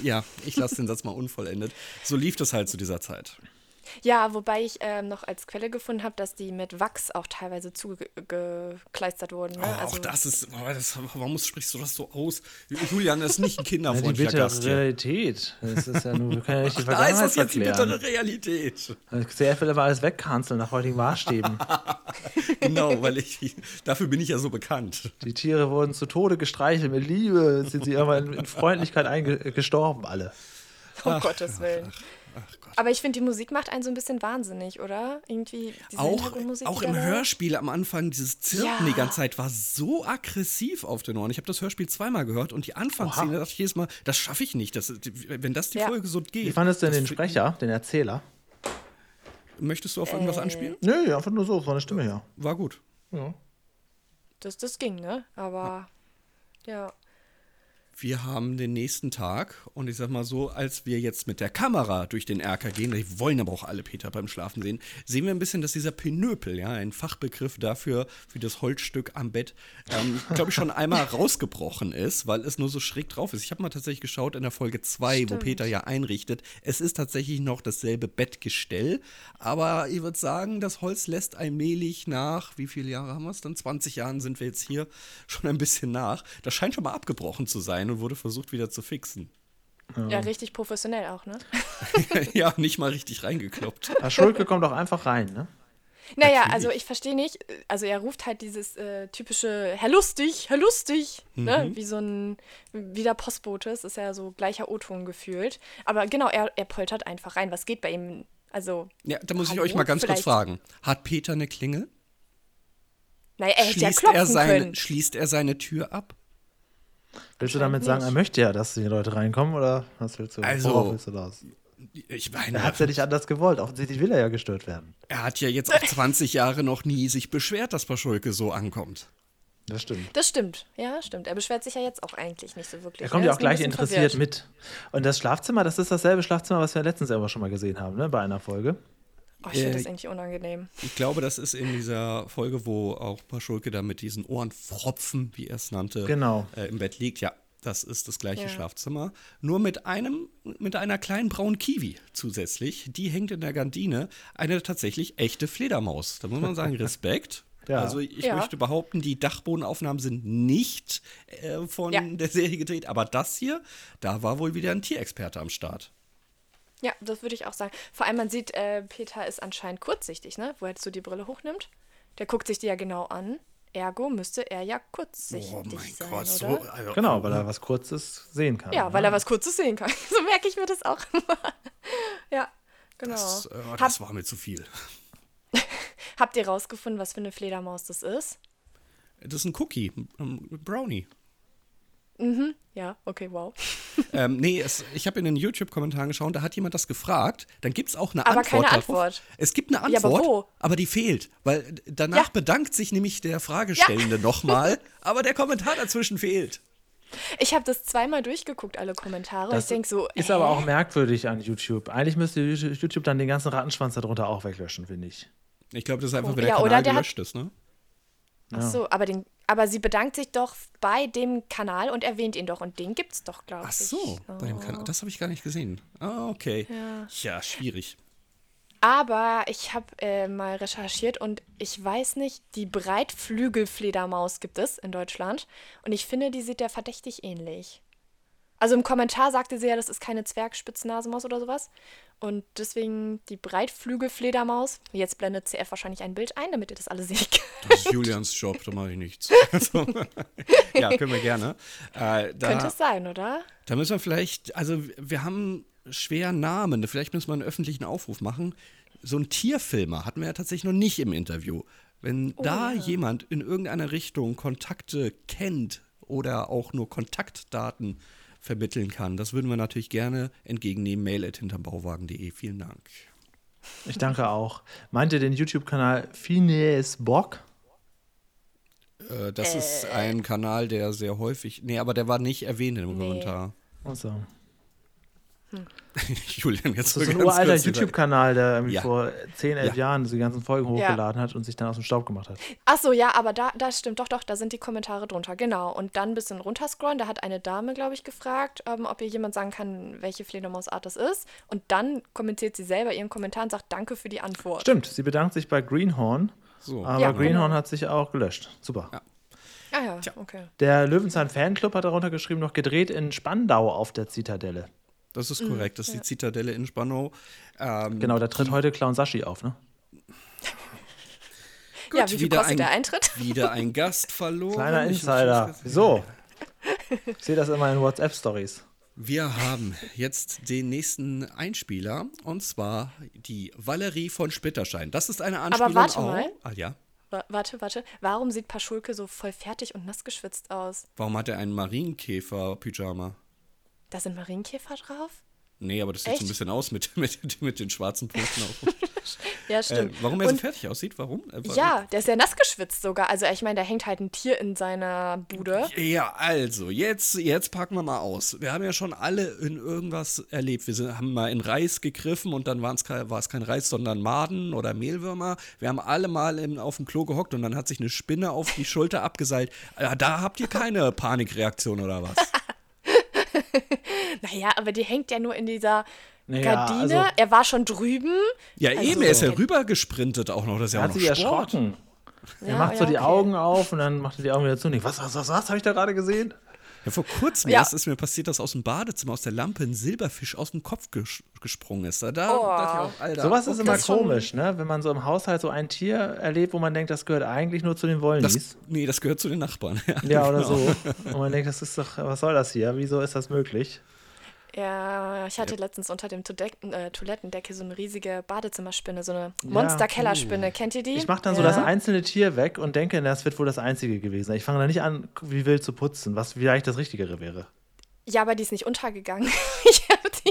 Satz mal unvollendet. So lief das halt zu dieser Zeit. Ja, wobei ich noch als Quelle gefunden habe, dass die mit Wachs auch teilweise zugekleistert wurden. Ne? Auch warum sprichst du das so aus? Julian, das ist nicht ein kinderfreundlicher Gast. Die bittere Realität. Das ist ja nur, wir können ja nicht die Vergangenheit da ist das jetzt erklären. Die bittere Realität. CF will aber alles wegkanzeln nach heutigen Maßstäben. Genau, weil dafür bin ich ja so bekannt. Die Tiere wurden zu Tode gestreichelt, mit Liebe sind sie aber in Freundlichkeit gestorben, alle. Um Gottes Willen. Ach Gott. Aber ich finde, die Musik macht einen so ein bisschen wahnsinnig, oder? Irgendwie diese Hintergrundmusik. Auch im Hörspiel am Anfang, dieses Zirpen die ganze Zeit war so aggressiv auf den Ohren. Ich habe das Hörspiel zweimal gehört und die Anfangsszene, da dachte ich jedes Mal, das schaffe ich nicht. Wenn das die Folge so geht. Wie fandest du denn den Sprecher, den Erzähler? Möchtest du auf irgendwas anspielen? Nö, einfach nur so, von der Stimme her. War gut. Ja. Das ging, ne? Aber, ja. Wir haben den nächsten Tag und ich sag mal so, als wir jetzt mit der Kamera durch den Erker gehen, die wollen aber auch alle Peter beim Schlafen sehen, sehen wir ein bisschen, dass dieser Pinöpel, ein Fachbegriff dafür, für das Holzstück am Bett, glaube ich schon einmal rausgebrochen ist, weil es nur so schräg drauf ist. Ich habe mal tatsächlich geschaut in der Folge 2, wo Peter ja einrichtet. Es ist tatsächlich noch dasselbe Bettgestell, aber ich würde sagen, das Holz lässt allmählich nach, wie viele Jahre haben wir es dann? 20 Jahren sind wir jetzt hier, schon ein bisschen nach. Das scheint schon mal abgebrochen zu sein und wurde versucht wieder zu fixen. Ja, richtig professionell auch, ne? Ja, nicht mal richtig reingekloppt. Herr Schulke kommt auch einfach rein, ne? Naja, also ich verstehe nicht, also er ruft halt dieses typische Herr Lustig, ne? Wie der Postbote, es ist ja so gleicher O-Ton gefühlt. Aber genau, er poltert einfach rein. Was geht bei ihm? Also, ja, da muss ich euch mal ganz kurz fragen. Hat Peter eine Klingel? Naja, er hätte ja klopfen können. Schließt er seine Tür ab? Willst du damit sagen, er möchte ja, dass die Leute reinkommen, oder was willst du? Worauf willst du das? Ich meine, er hat es ja nicht anders gewollt. Offensichtlich will er ja gestört werden. Er hat ja jetzt auch 20 Jahre noch nie sich beschwert, dass Paschulke so ankommt. Das stimmt. Das stimmt, ja, stimmt. Er beschwert sich ja jetzt auch eigentlich nicht so wirklich. Er kommt ja auch ist nur ein gleich bisschen interessiert verwirrt. mit. Und das Schlafzimmer, das ist dasselbe Schlafzimmer, was wir letztens aber schon mal gesehen haben, ne? Bei einer Folge. Oh, ich finde das eigentlich unangenehm. Ich glaube, das ist in dieser Folge, wo auch Paschulke da mit diesen Ohrenfropfen, wie er es nannte, Genau. Im Bett liegt. Ja, das ist das gleiche Ja. Schlafzimmer. Nur mit einer kleinen braunen Kiwi zusätzlich. Die hängt in der Gardine. Eine tatsächlich echte Fledermaus. Da muss man sagen, Respekt. Ja. Also ich Ja. möchte behaupten, die Dachbodenaufnahmen sind nicht von Ja. der Serie gedreht. Aber das hier, da war wohl wieder ein Tierexperte am Start. Ja, das würde ich auch sagen. Vor allem, man sieht, Peter ist anscheinend kurzsichtig, ne? Wo er jetzt so die Brille hochnimmt. Der guckt sich die ja genau an. Ergo müsste er ja kurzsichtig sein, oder? also, Genau, weil er was Kurzes sehen kann. Ja, weil er was Kurzes sehen kann. So merke ich mir das auch immer. Ja, genau. das war mir zu viel. Habt ihr rausgefunden, was für eine Fledermaus das ist? Das ist ein Cookie, ein Brownie. Ja, okay, wow. Ich habe in den YouTube-Kommentaren geschaut, da hat jemand das gefragt. Dann gibt es auch eine Aber Antwort. keine darauf. Antwort. Es gibt eine Ja, aber Antwort, wo? aber die fehlt. Weil danach Ja. bedankt sich nämlich der Fragestellende nochmal, aber der Kommentar dazwischen fehlt. Ich habe das zweimal durchgeguckt, alle Kommentare. Das ich denke so, ist aber auch merkwürdig an YouTube. Eigentlich müsste YouTube dann den ganzen Rattenschwanz darunter auch weglöschen, finde ich. Ich glaube, das ist einfach, wenn Ja, der oder Kanal der hat- gelöscht ist, ne? Ach so, aber sie bedankt sich doch bei dem Kanal und erwähnt ihn doch. Und den gibt's doch, glaube ich. Ach so, bei dem Kanal. Das habe ich gar nicht gesehen. Ah, okay. Ja, schwierig. Aber ich habe mal recherchiert und ich weiß nicht, die Breitflügelfledermaus gibt es in Deutschland. Und ich finde, die sieht der verdächtig ähnlich. Also im Kommentar sagte sie ja, das ist keine Zwergspitznasemaus oder sowas. Und deswegen die Breitflügelfledermaus. Jetzt blendet CF wahrscheinlich ein Bild ein, damit ihr das alle seht. Das ist Julians Job, da mache ich nichts. Also, ja, können wir gerne. Könnte es sein, oder? Da müssen wir vielleicht, also wir haben schwer Namen, vielleicht müssen wir einen öffentlichen Aufruf machen. So ein Tierfilmer hatten wir ja tatsächlich noch nicht im Interview. Wenn da jemand in irgendeiner Richtung Kontakte kennt oder auch nur Kontaktdaten vermitteln kann, das würden wir natürlich gerne entgegennehmen. mail@hintermbauwagen.de. Vielen Dank. Ich danke auch. Meint ihr den YouTube-Kanal Phineas Bock? Das ist ein Kanal, der sehr häufig, aber der war nicht erwähnt im Kommentar. Achso. Julian, jetzt Das ist so ein ganz uralter kurz YouTube-Kanal, der irgendwie Ja. vor 10, 11 Jahren die ganzen Folgen Ja. hochgeladen hat und sich dann aus dem Staub gemacht hat. Ach so, ja, aber da stimmt, doch, da sind die Kommentare drunter, genau. Und dann ein bisschen runterscrollen, da hat eine Dame, glaube ich, gefragt, ob ihr jemand sagen kann, welche Fledermausart das ist. Und dann kommentiert sie selber ihren Kommentar und sagt Danke für die Antwort. Stimmt, sie bedankt sich bei Greenhorn, So. aber Ja, Greenhorn genau. hat sich auch gelöscht. Super. Ja. Ah ja, okay. Der Löwenzahn-Fanclub hat darunter geschrieben, noch gedreht in Spandau auf der Zitadelle. Das ist korrekt, das ist die Zitadelle in Spandau. Genau, da tritt heute Clown Sashi auf, ne? Ja, wie viel wieder kostet ein- der Eintritt? Wieder ein Gast verloren. Kleiner Ich Insider. hab's Wieso? Ich sehe das immer in WhatsApp-Stories. Wir haben jetzt den nächsten Einspieler und zwar die Valerie von Splitterstein. Das ist eine Anspielung warte auch. mal. Ah ja. Warte. Warum sieht Paschulke so voll fertig und nass geschwitzt aus? Warum hat er einen Marienkäfer-Pyjama? Da sind Marienkäfer drauf? Nee, aber das sieht so ein Echt? bisschen aus mit den schwarzen Punkten auf. Ja, stimmt. Warum er so Und- fertig aussieht? Warum? Ja, der ist ja nass geschwitzt sogar. Also ich meine, da hängt halt ein Tier in seiner Bude. Ja, also, jetzt packen wir mal aus. Wir haben ja schon alle in irgendwas erlebt. Haben mal in Reis gegriffen und dann war es kein Reis, sondern Maden oder Mehlwürmer. Wir haben alle mal auf dem Klo gehockt und dann hat sich eine Spinne auf die Schulter abgeseilt. Da habt ihr keine Panikreaktion oder was? Naja, aber die hängt ja nur in dieser Naja, Gardine. also- Er war schon drüben. Ja, Also- eben, er ist ja rüber gesprintet auch noch. Das ist ja Er auch hat noch sich Sport. erschrocken. Er Ja, macht so ja, die okay. Augen auf und dann macht er die Augen wieder zu und denkt, was habe ich da gerade gesehen? Ja, vor kurzem Ja. erst ist mir passiert, dass aus dem Badezimmer, aus der Lampe ein Silberfisch aus dem Kopf gesprungen ist. Da dachte ich auch, Alter. Sowas ist immer das ist schon- komisch, ne? Wenn man so im Haushalt so ein Tier erlebt, wo man denkt, das gehört eigentlich nur zu den Wollnies. Das gehört zu den Nachbarn. Ja, oder genau. so. Und man denkt, das ist doch, was soll das hier? Wieso ist das möglich? Ja, ich hatte letztens unter dem Toilettendeckel so eine riesige Badezimmerspinne, so eine Monster-Kellerspinne. Kennt ihr die? Ich mache dann so das einzelne Tier weg und denke, das wird wohl das einzige gewesen sein. Ich fange da nicht an, wie wild zu putzen, was vielleicht das Richtigere wäre. Ja, aber die ist nicht untergegangen. Ich habe die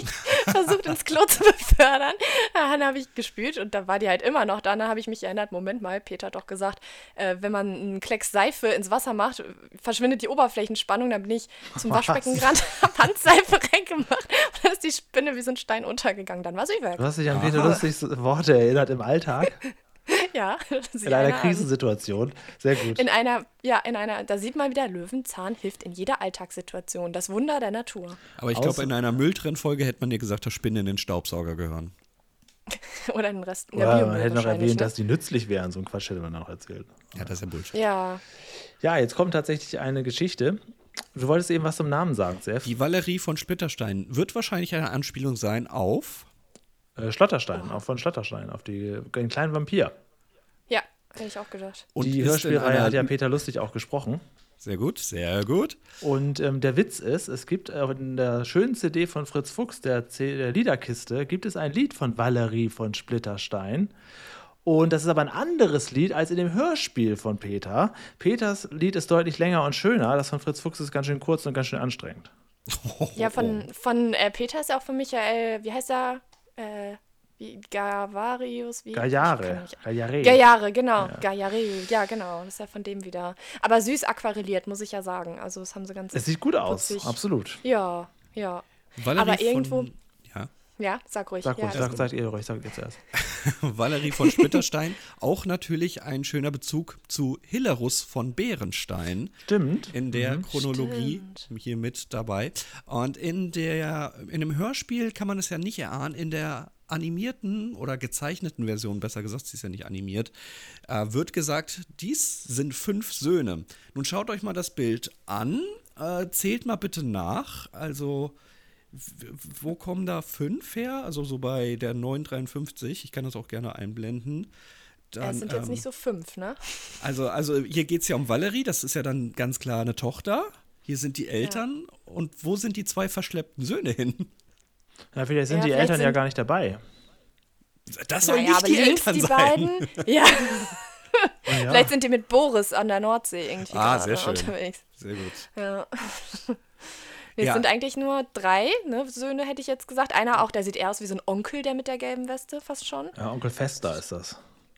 versucht, ins Klo zu befördern. Dann habe ich gespült und da war die halt immer noch da. Dann habe ich mich erinnert, Moment mal, Peter hat doch gesagt, wenn man einen Klecks Seife ins Wasser macht, verschwindet die Oberflächenspannung. Dann bin ich zum Waschbecken gerannt, habe Handseife reingemacht und dann ist die Spinne wie so ein Stein untergegangen. Dann war sie weg. Du hast dich an Peter Lustigs Worte erinnert im Alltag. Ja, in einer Krisensituation. Sehr gut. Da sieht man wieder, Löwenzahn hilft in jeder Alltagssituation. Das Wunder der Natur. Aber ich glaube, in einer Mülltrennfolge hätte man dir gesagt, dass Spinnen in den Staubsauger gehören. Oder den Rest. Ja, man hätte noch erwähnt, dass die nützlich wären. So ein Quatsch hätte man noch erzählt. Ja, das ist ja Bullshit. Ja. Ja, jetzt kommt tatsächlich eine Geschichte. Du wolltest eben was zum Namen sagen, Sef. Die Valerie von Splitterstein wird wahrscheinlich eine Anspielung sein auf Schlotterstein, auch von Schlotterstein, auf den kleinen Vampir. Ja, hätte ich auch gedacht. Und die Hörspielreihe hat ja Peter Lustig auch gesprochen. Sehr gut, sehr gut. Und der Witz ist, es gibt in der schönen CD von Fritz Fuchs, der Liederkiste, gibt es ein Lied von Valerie von Splitterstein. Und das ist aber ein anderes Lied als in dem Hörspiel von Peter. Peters Lied ist deutlich länger und schöner. Das von Fritz Fuchs ist ganz schön kurz und ganz schön anstrengend. Ja, von Peter ist ja auch von Michael, wie heißt er? Gavarius, Gajare, genau. Ja. Gajare, ja, genau. Das ist ja von dem wieder. Aber süß aquarelliert, muss ich ja sagen. Also, das haben sie ganz. Es sieht gut aus, putzig. Absolut. Ja. Valerie aber irgendwo. Ja. Ja, sag ruhig. Sag ihr ruhig, sag jetzt erst. Valerie von Splitterstein, auch natürlich ein schöner Bezug zu Hillerus von Bärenstein. Stimmt. In der Chronologie hier mit dabei. Und in dem Hörspiel kann man es ja nicht erahnen, in der animierten oder gezeichneten Version, besser gesagt, sie ist ja nicht animiert, wird gesagt, dies sind 5 Söhne. Nun schaut euch mal das Bild an, zählt mal bitte nach, also wo kommen da 5 her? Also so bei der 953, ich kann das auch gerne einblenden. Dann, es sind jetzt nicht so 5, ne? Also hier geht es ja um Valerie, das ist ja dann ganz klar eine Tochter. Hier sind die Eltern. Ja. Und wo sind die 2 verschleppten Söhne hin? Ja, vielleicht sind die Eltern ja gar nicht dabei. Das soll nicht die Eltern sein. Beiden, ja. Vielleicht sind die mit Boris an der Nordsee irgendwie sehr schön. unterwegs. Sehr gut. Ja. Es sind eigentlich nur 3 Söhne, hätte ich jetzt gesagt. Einer auch, der sieht eher aus wie so ein Onkel, der mit der gelben Weste, fast schon. Ja, Onkel Fester ist das.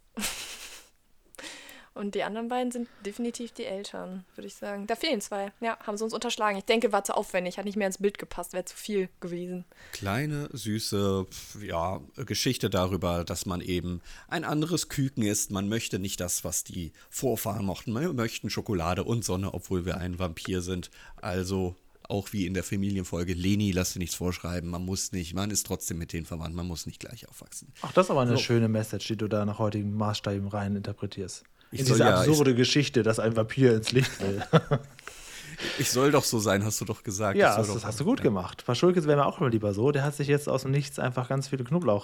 Und die anderen beiden sind definitiv die Eltern, würde ich sagen. Da fehlen 2. Ja, haben sie uns unterschlagen. Ich denke, war zu aufwendig, hat nicht mehr ins Bild gepasst, wäre zu viel gewesen. Kleine, süße, Geschichte darüber, dass man eben ein anderes Küken ist. Man möchte nicht das, was die Vorfahren mochten. Wir möchten Schokolade und Sonne, obwohl wir ein Vampir sind. Also auch wie in der Familienfolge, Leni, lass dir nichts vorschreiben, man muss nicht, man ist trotzdem mit denen verwandt, man muss nicht gleich aufwachsen. Ach, das ist aber eine schöne Message, die du da nach heutigen Maßstäben rein interpretierst. In diese absurde Geschichte, dass ein Vampir ins Licht will. Ich soll doch so sein, hast du doch gesagt. Ja, das hast du gut gemacht. Paschulke wäre mir auch immer lieber so. Der hat sich jetzt aus dem Nichts einfach ganz viele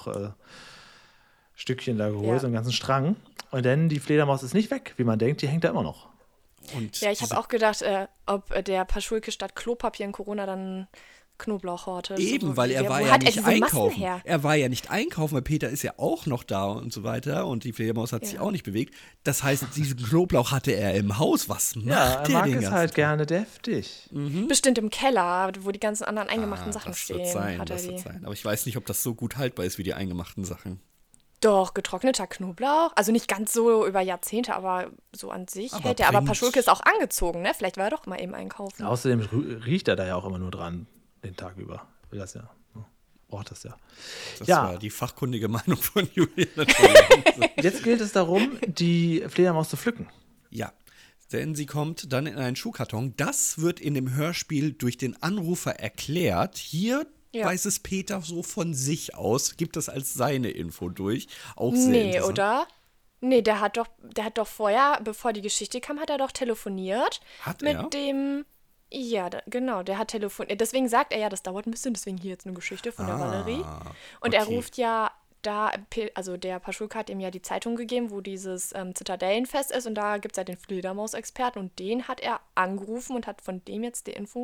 Knoblauchstückchen da geholt, so einen ganzen Strang. Und dann, die Fledermaus ist nicht weg, wie man denkt, die hängt da immer noch. Und ich habe auch gedacht, ob der Paschulke statt Klopapier in Corona dann Knoblauch hortet. Eben, weil er war ja nicht einkaufen. Er war ja nicht einkaufen, weil Peter ist ja auch noch da und so weiter und die Fledermaus hat sich auch nicht bewegt. Das heißt, diesen Knoblauch hatte er im Haus. Was macht er mag es halt gerne deftig. Bestimmt im Keller, wo die ganzen anderen eingemachten Sachen stehen. Das wird sein. Aber ich weiß nicht, ob das so gut haltbar ist wie die eingemachten Sachen. Doch, getrockneter Knoblauch. Also nicht ganz so über Jahrzehnte, aber so an sich hält er. Aber Paschulke ist auch angezogen, ne? Vielleicht war er doch mal eben einkaufen. Außerdem riecht er da ja auch immer nur dran, den Tag über. Will das ja. Braucht das ja. Das war die fachkundige Meinung von Julian. Jetzt gilt es darum, die Fledermaus zu pflücken. Ja, denn sie kommt dann in einen Schuhkarton. Das wird in dem Hörspiel durch den Anrufer erklärt. Hier weiß es Peter so von sich aus, gibt es als seine Info durch. Auch sehr interessant. Oder? Nee, der hat doch vorher, bevor die Geschichte kam, hat er doch telefoniert. Hat mit er? dem. Ja, genau, der hat telefoniert. Deswegen sagt er ja, das dauert ein bisschen, deswegen hier jetzt eine Geschichte von der Valerie. Und er ruft ja da, also der Paschulke hat ihm ja die Zeitung gegeben, wo dieses Zitadellenfest ist und da gibt es ja den Fledermaus-Experten und den hat er angerufen und hat von dem jetzt die Info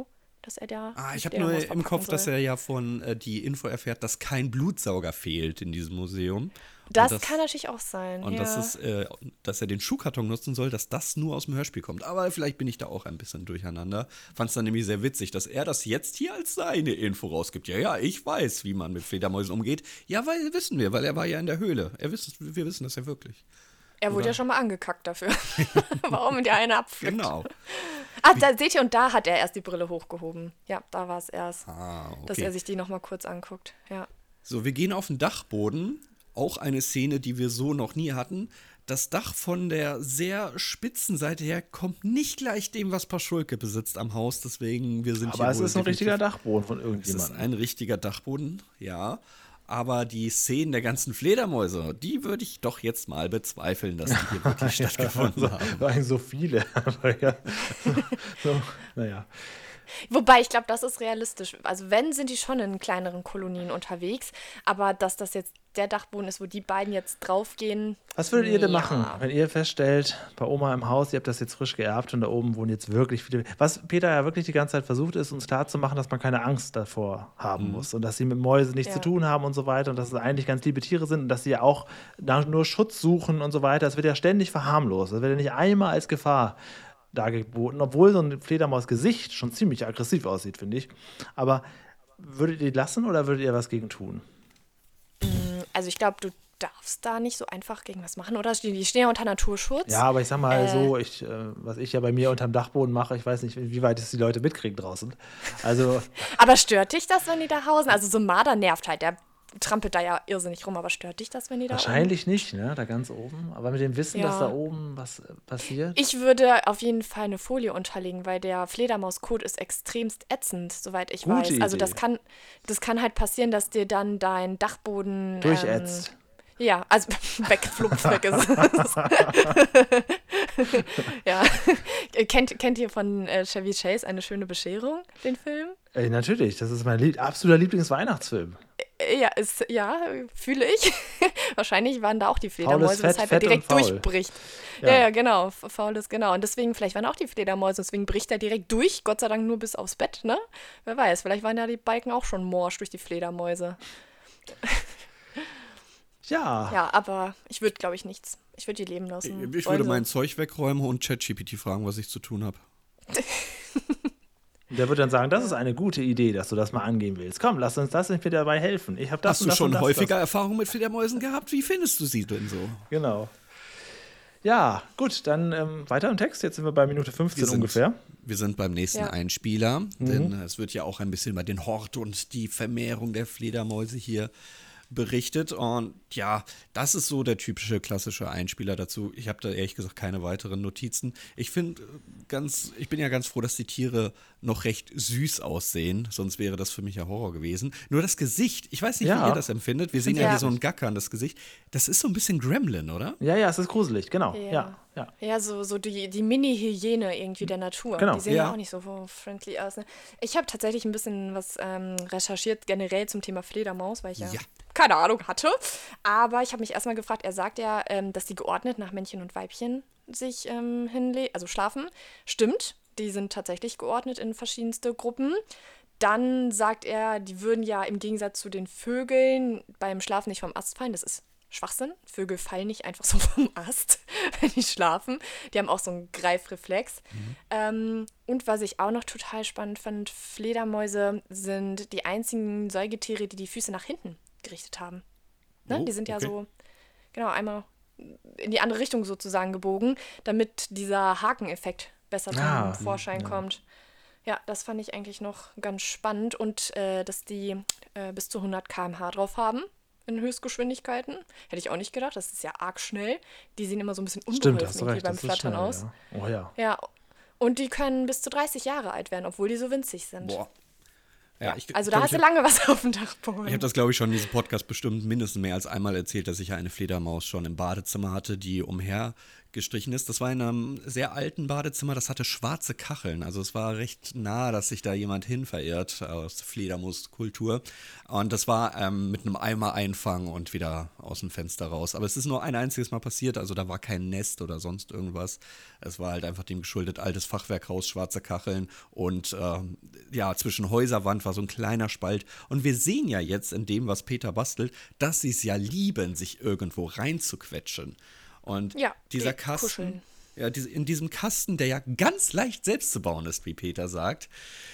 dass er da. Ich habe nur im Kopf, dass er ja die Info erfährt, dass kein Blutsauger fehlt in diesem Museum. Das kann natürlich auch sein. Und ja. dass er den Schuhkarton nutzen soll, dass das nur aus dem Hörspiel kommt. Aber vielleicht bin ich da auch ein bisschen durcheinander. Fand es dann nämlich sehr witzig, dass er das jetzt hier als seine Info rausgibt. Ja, ich weiß, wie man mit Fledermäusen umgeht. Ja, wissen wir, weil er war ja in der Höhle. Wir wissen das ja wirklich. Er wurde ja schon mal angekackt dafür. Warum der eine abpflückt. Genau. Da seht ihr, und da hat er erst die Brille hochgehoben. Ja, da war es erst, okay. dass er sich die nochmal kurz anguckt. Ja. So, wir gehen auf den Dachboden. Auch eine Szene, die wir so noch nie hatten. Das Dach von der sehr spitzen Seite her kommt nicht gleich dem, was Paschulke besitzt am Haus. Deswegen, wir sind aber hier es ist ein richtiger Dachboden von irgendjemandem. Es ist ein richtiger Dachboden, ja. Aber die Szenen der ganzen Fledermäuse, die würde ich doch jetzt mal bezweifeln, dass die hier wirklich stattgefunden haben. Eigentlich so viele. Aber ja. Naja. Wobei, ich glaube, das ist realistisch. Also wenn, sind die schon in kleineren Kolonien unterwegs. Aber dass das jetzt der Dachboden ist, wo die beiden jetzt draufgehen. Was würdet ihr denn machen, wenn ihr feststellt, bei Oma im Haus, ihr habt das jetzt frisch geerbt und da oben wohnen jetzt wirklich viele. Was Peter ja wirklich die ganze Zeit versucht, ist, uns klarzumachen, dass man keine Angst davor haben muss. Und dass sie mit Mäusen nichts zu tun haben und so weiter. Und dass es eigentlich ganz liebe Tiere sind und dass sie ja auch nur Schutz suchen und so weiter. Das wird ja ständig verharmlost. Das wird ja nicht einmal als Gefahr dargeboten, obwohl so ein Fledermaus-Gesicht schon ziemlich aggressiv aussieht, finde ich. Aber würdet ihr die lassen oder würdet ihr was gegen tun? Also ich glaube, du darfst da nicht so einfach gegen was machen, oder? Die stehen ja unter Naturschutz. Ja, aber ich sag mal so, was ich ja bei mir unterm Dachboden mache, ich weiß nicht, wie weit es die Leute mitkriegen draußen. Also. Aber stört dich das, wenn die da hausen? Also so ein Marder nervt halt, der trampelt da ja irrsinnig rum, aber stört dich das, wenn die da wahrscheinlich nicht, ne, da ganz oben. Aber mit dem Wissen, dass da oben was passiert. Ich würde auf jeden Fall eine Folie unterlegen, weil der Fledermauskot ist extremst ätzend, soweit ich weiß. Idee. Also das kann halt passieren, dass dir dann dein Dachboden durchätzt. Ja, also wegflupft, weg ist es. Ja. Kennt ihr von Chevy Chase Eine schöne Bescherung, den Film? Natürlich, das ist mein absoluter Lieblingsweihnachtsfilm. Ja, fühle ich. Wahrscheinlich waren da auch die Fledermäuse, weshalb er direkt durchbricht. Ja, genau. Faul ist genau. Und deswegen, vielleicht waren auch die Fledermäuse, deswegen bricht er direkt durch. Gott sei Dank nur bis aufs Bett, ne? Wer weiß, vielleicht waren ja die Balken auch schon morsch durch die Fledermäuse. Ja. Ja, aber ich würde, glaube ich, nichts. Ich würde die leben lassen. Ich würde mein Zeug wegräumen und ChatGPT fragen, was ich zu tun habe. Der wird dann sagen, das ist eine gute Idee, dass du das mal angehen willst. Komm, lass uns das nicht dabei helfen. Ich habe das. Hast du schon häufiger Erfahrung mit Fledermäusen gehabt? Wie findest du sie denn so? Genau. Ja, gut, dann weiter im Text. Jetzt sind wir bei Minute 15 ungefähr. Wir sind beim nächsten Einspieler, denn es wird ja auch ein bisschen über den Hort und die Vermehrung der Fledermäuse hier berichtet. Und ja, das ist so der typische klassische Einspieler dazu. Ich habe da ehrlich gesagt keine weiteren Notizen. Ich bin ja ganz froh, dass die Tiere noch recht süß aussehen, sonst wäre das für mich ja Horror gewesen. Nur das Gesicht, ich weiß nicht, wie ihr das empfindet. Wir sehen ja hier so ein Gackern, das Gesicht. Das ist so ein bisschen Gremlin, oder? Ja, es ist gruselig, genau. Ja, so die Mini-Hyäne irgendwie der Natur. Genau. Die sehen ja auch nicht so friendly aus. Ne? Ich habe tatsächlich ein bisschen was recherchiert, generell zum Thema Fledermaus, weil ich keine Ahnung hatte. Aber ich habe mich erstmal gefragt, er sagt ja, dass die geordnet nach Männchen und Weibchen sich also schlafen. Stimmt, die sind tatsächlich geordnet in verschiedenste Gruppen. Dann sagt er, die würden ja im Gegensatz zu den Vögeln beim Schlafen nicht vom Ast fallen. Das ist Schwachsinn. Vögel fallen nicht einfach so vom Ast, wenn die schlafen. Die haben auch so einen Greifreflex. Und was ich auch noch total spannend fand, Fledermäuse sind die einzigen Säugetiere, die die Füße nach hinten gerichtet haben. Ne? Die sind ja so, genau, einmal in die andere Richtung sozusagen gebogen, damit dieser Hakeneffekt besser zum Vorschein kommt. Ja, das fand ich eigentlich noch ganz spannend. Und dass die bis zu 100 km/h drauf haben in Höchstgeschwindigkeiten. Hätte ich auch nicht gedacht. Das ist ja arg schnell. Die sehen immer so ein bisschen unbeholfen irgendwie beim Flattern aus. Ja. Oh ja. Ja, und die können bis zu 30 Jahre alt werden, obwohl die so winzig sind. Boah. Ja, also da hast du lange was auf dem Dachboden. Ich habe das, glaube ich, schon in diesem Podcast bestimmt mindestens mehr als einmal erzählt, dass ich ja eine Fledermaus schon im Badezimmer hatte, die gestrichen ist. Das war in einem sehr alten Badezimmer, das hatte schwarze Kacheln. Also es war recht nah, dass sich da jemand hin verirrt aus Fledermauskultur. Und das war mit einem Eimer einfangen und wieder aus dem Fenster raus. Aber es ist nur ein einziges Mal passiert, also da war kein Nest oder sonst irgendwas. Es war halt einfach dem geschuldet, altes Fachwerkhaus, schwarze Kacheln und zwischen Häuserwand war so ein kleiner Spalt. Und wir sehen ja jetzt in dem, was Peter bastelt, dass sie es ja lieben, sich irgendwo reinzuquetschen. Und dieser Kasten, in diesem Kasten, der ja ganz leicht selbst zu bauen ist, wie Peter sagt,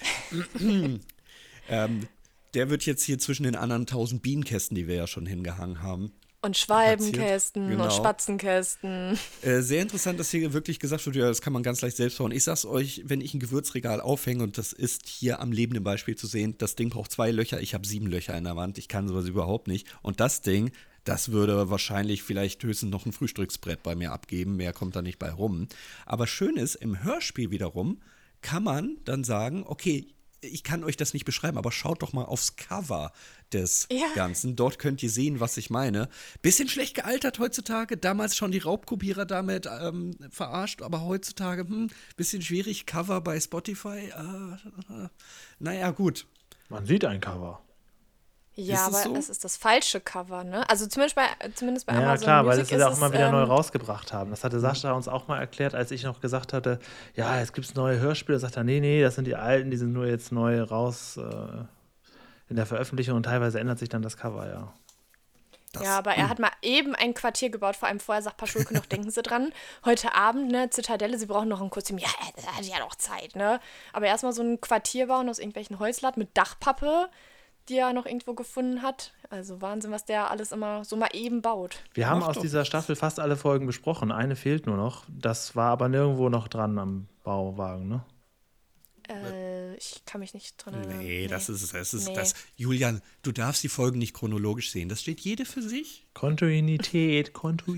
der wird jetzt hier zwischen den anderen 1000 Bienenkästen, die wir ja schon hingehangen haben. Und Schwalbenkästen und Spatzenkästen. Sehr interessant, dass hier wirklich gesagt wird, ja, das kann man ganz leicht selbst bauen. Ich sag's euch, wenn ich ein Gewürzregal aufhänge, und das ist hier am lebenden Beispiel zu sehen, das Ding braucht 2 Löcher, ich habe 7 Löcher in der Wand, ich kann sowas überhaupt nicht. Und das Ding, das würde wahrscheinlich vielleicht höchstens noch ein Frühstücksbrett bei mir abgeben, mehr kommt da nicht bei rum. Aber schön ist, im Hörspiel wiederum kann man dann sagen, okay, ich kann euch das nicht beschreiben, aber schaut doch mal aufs Cover des Ganzen. Dort könnt ihr sehen, was ich meine. Bisschen schlecht gealtert heutzutage. Damals schon die Raubkopierer damit verarscht, aber heutzutage bisschen schwierig. Cover bei Spotify. Naja, gut. Man sieht ein Cover. Ja, aber so? Es ist das falsche Cover, ne? Also zumindest bei Amazon ja, klar, Music weil sie das auch immer wieder neu rausgebracht haben. Das hatte Sascha uns auch mal erklärt, als ich noch gesagt hatte, ja, jetzt gibt es neue Hörspiele. Da sagt er, nee, das sind die alten, die sind nur jetzt neu raus in der Veröffentlichung und teilweise ändert sich dann das Cover, ja. Aber er hat mal eben ein Quartier gebaut, vor allem vorher sagt Paschulke noch, denken Sie dran, heute Abend, ne, Zitadelle, Sie brauchen noch ein Kostüm. Ja, da hat ja noch Zeit, ne? Aber erstmal so ein Quartier bauen aus irgendwelchen Holzlatten mit Dachpappe, die er noch irgendwo gefunden hat. Also Wahnsinn, was der alles immer so mal eben baut. Wir haben aus dieser Staffel fast alle Folgen besprochen. Eine fehlt nur noch. Das war aber nirgendwo noch dran am Bauwagen, ne? Ich kann mich nicht dran erinnern. Nee, das ist das. Julian, du darfst die Folgen nicht chronologisch sehen. Das steht jede für sich. Kontinuität.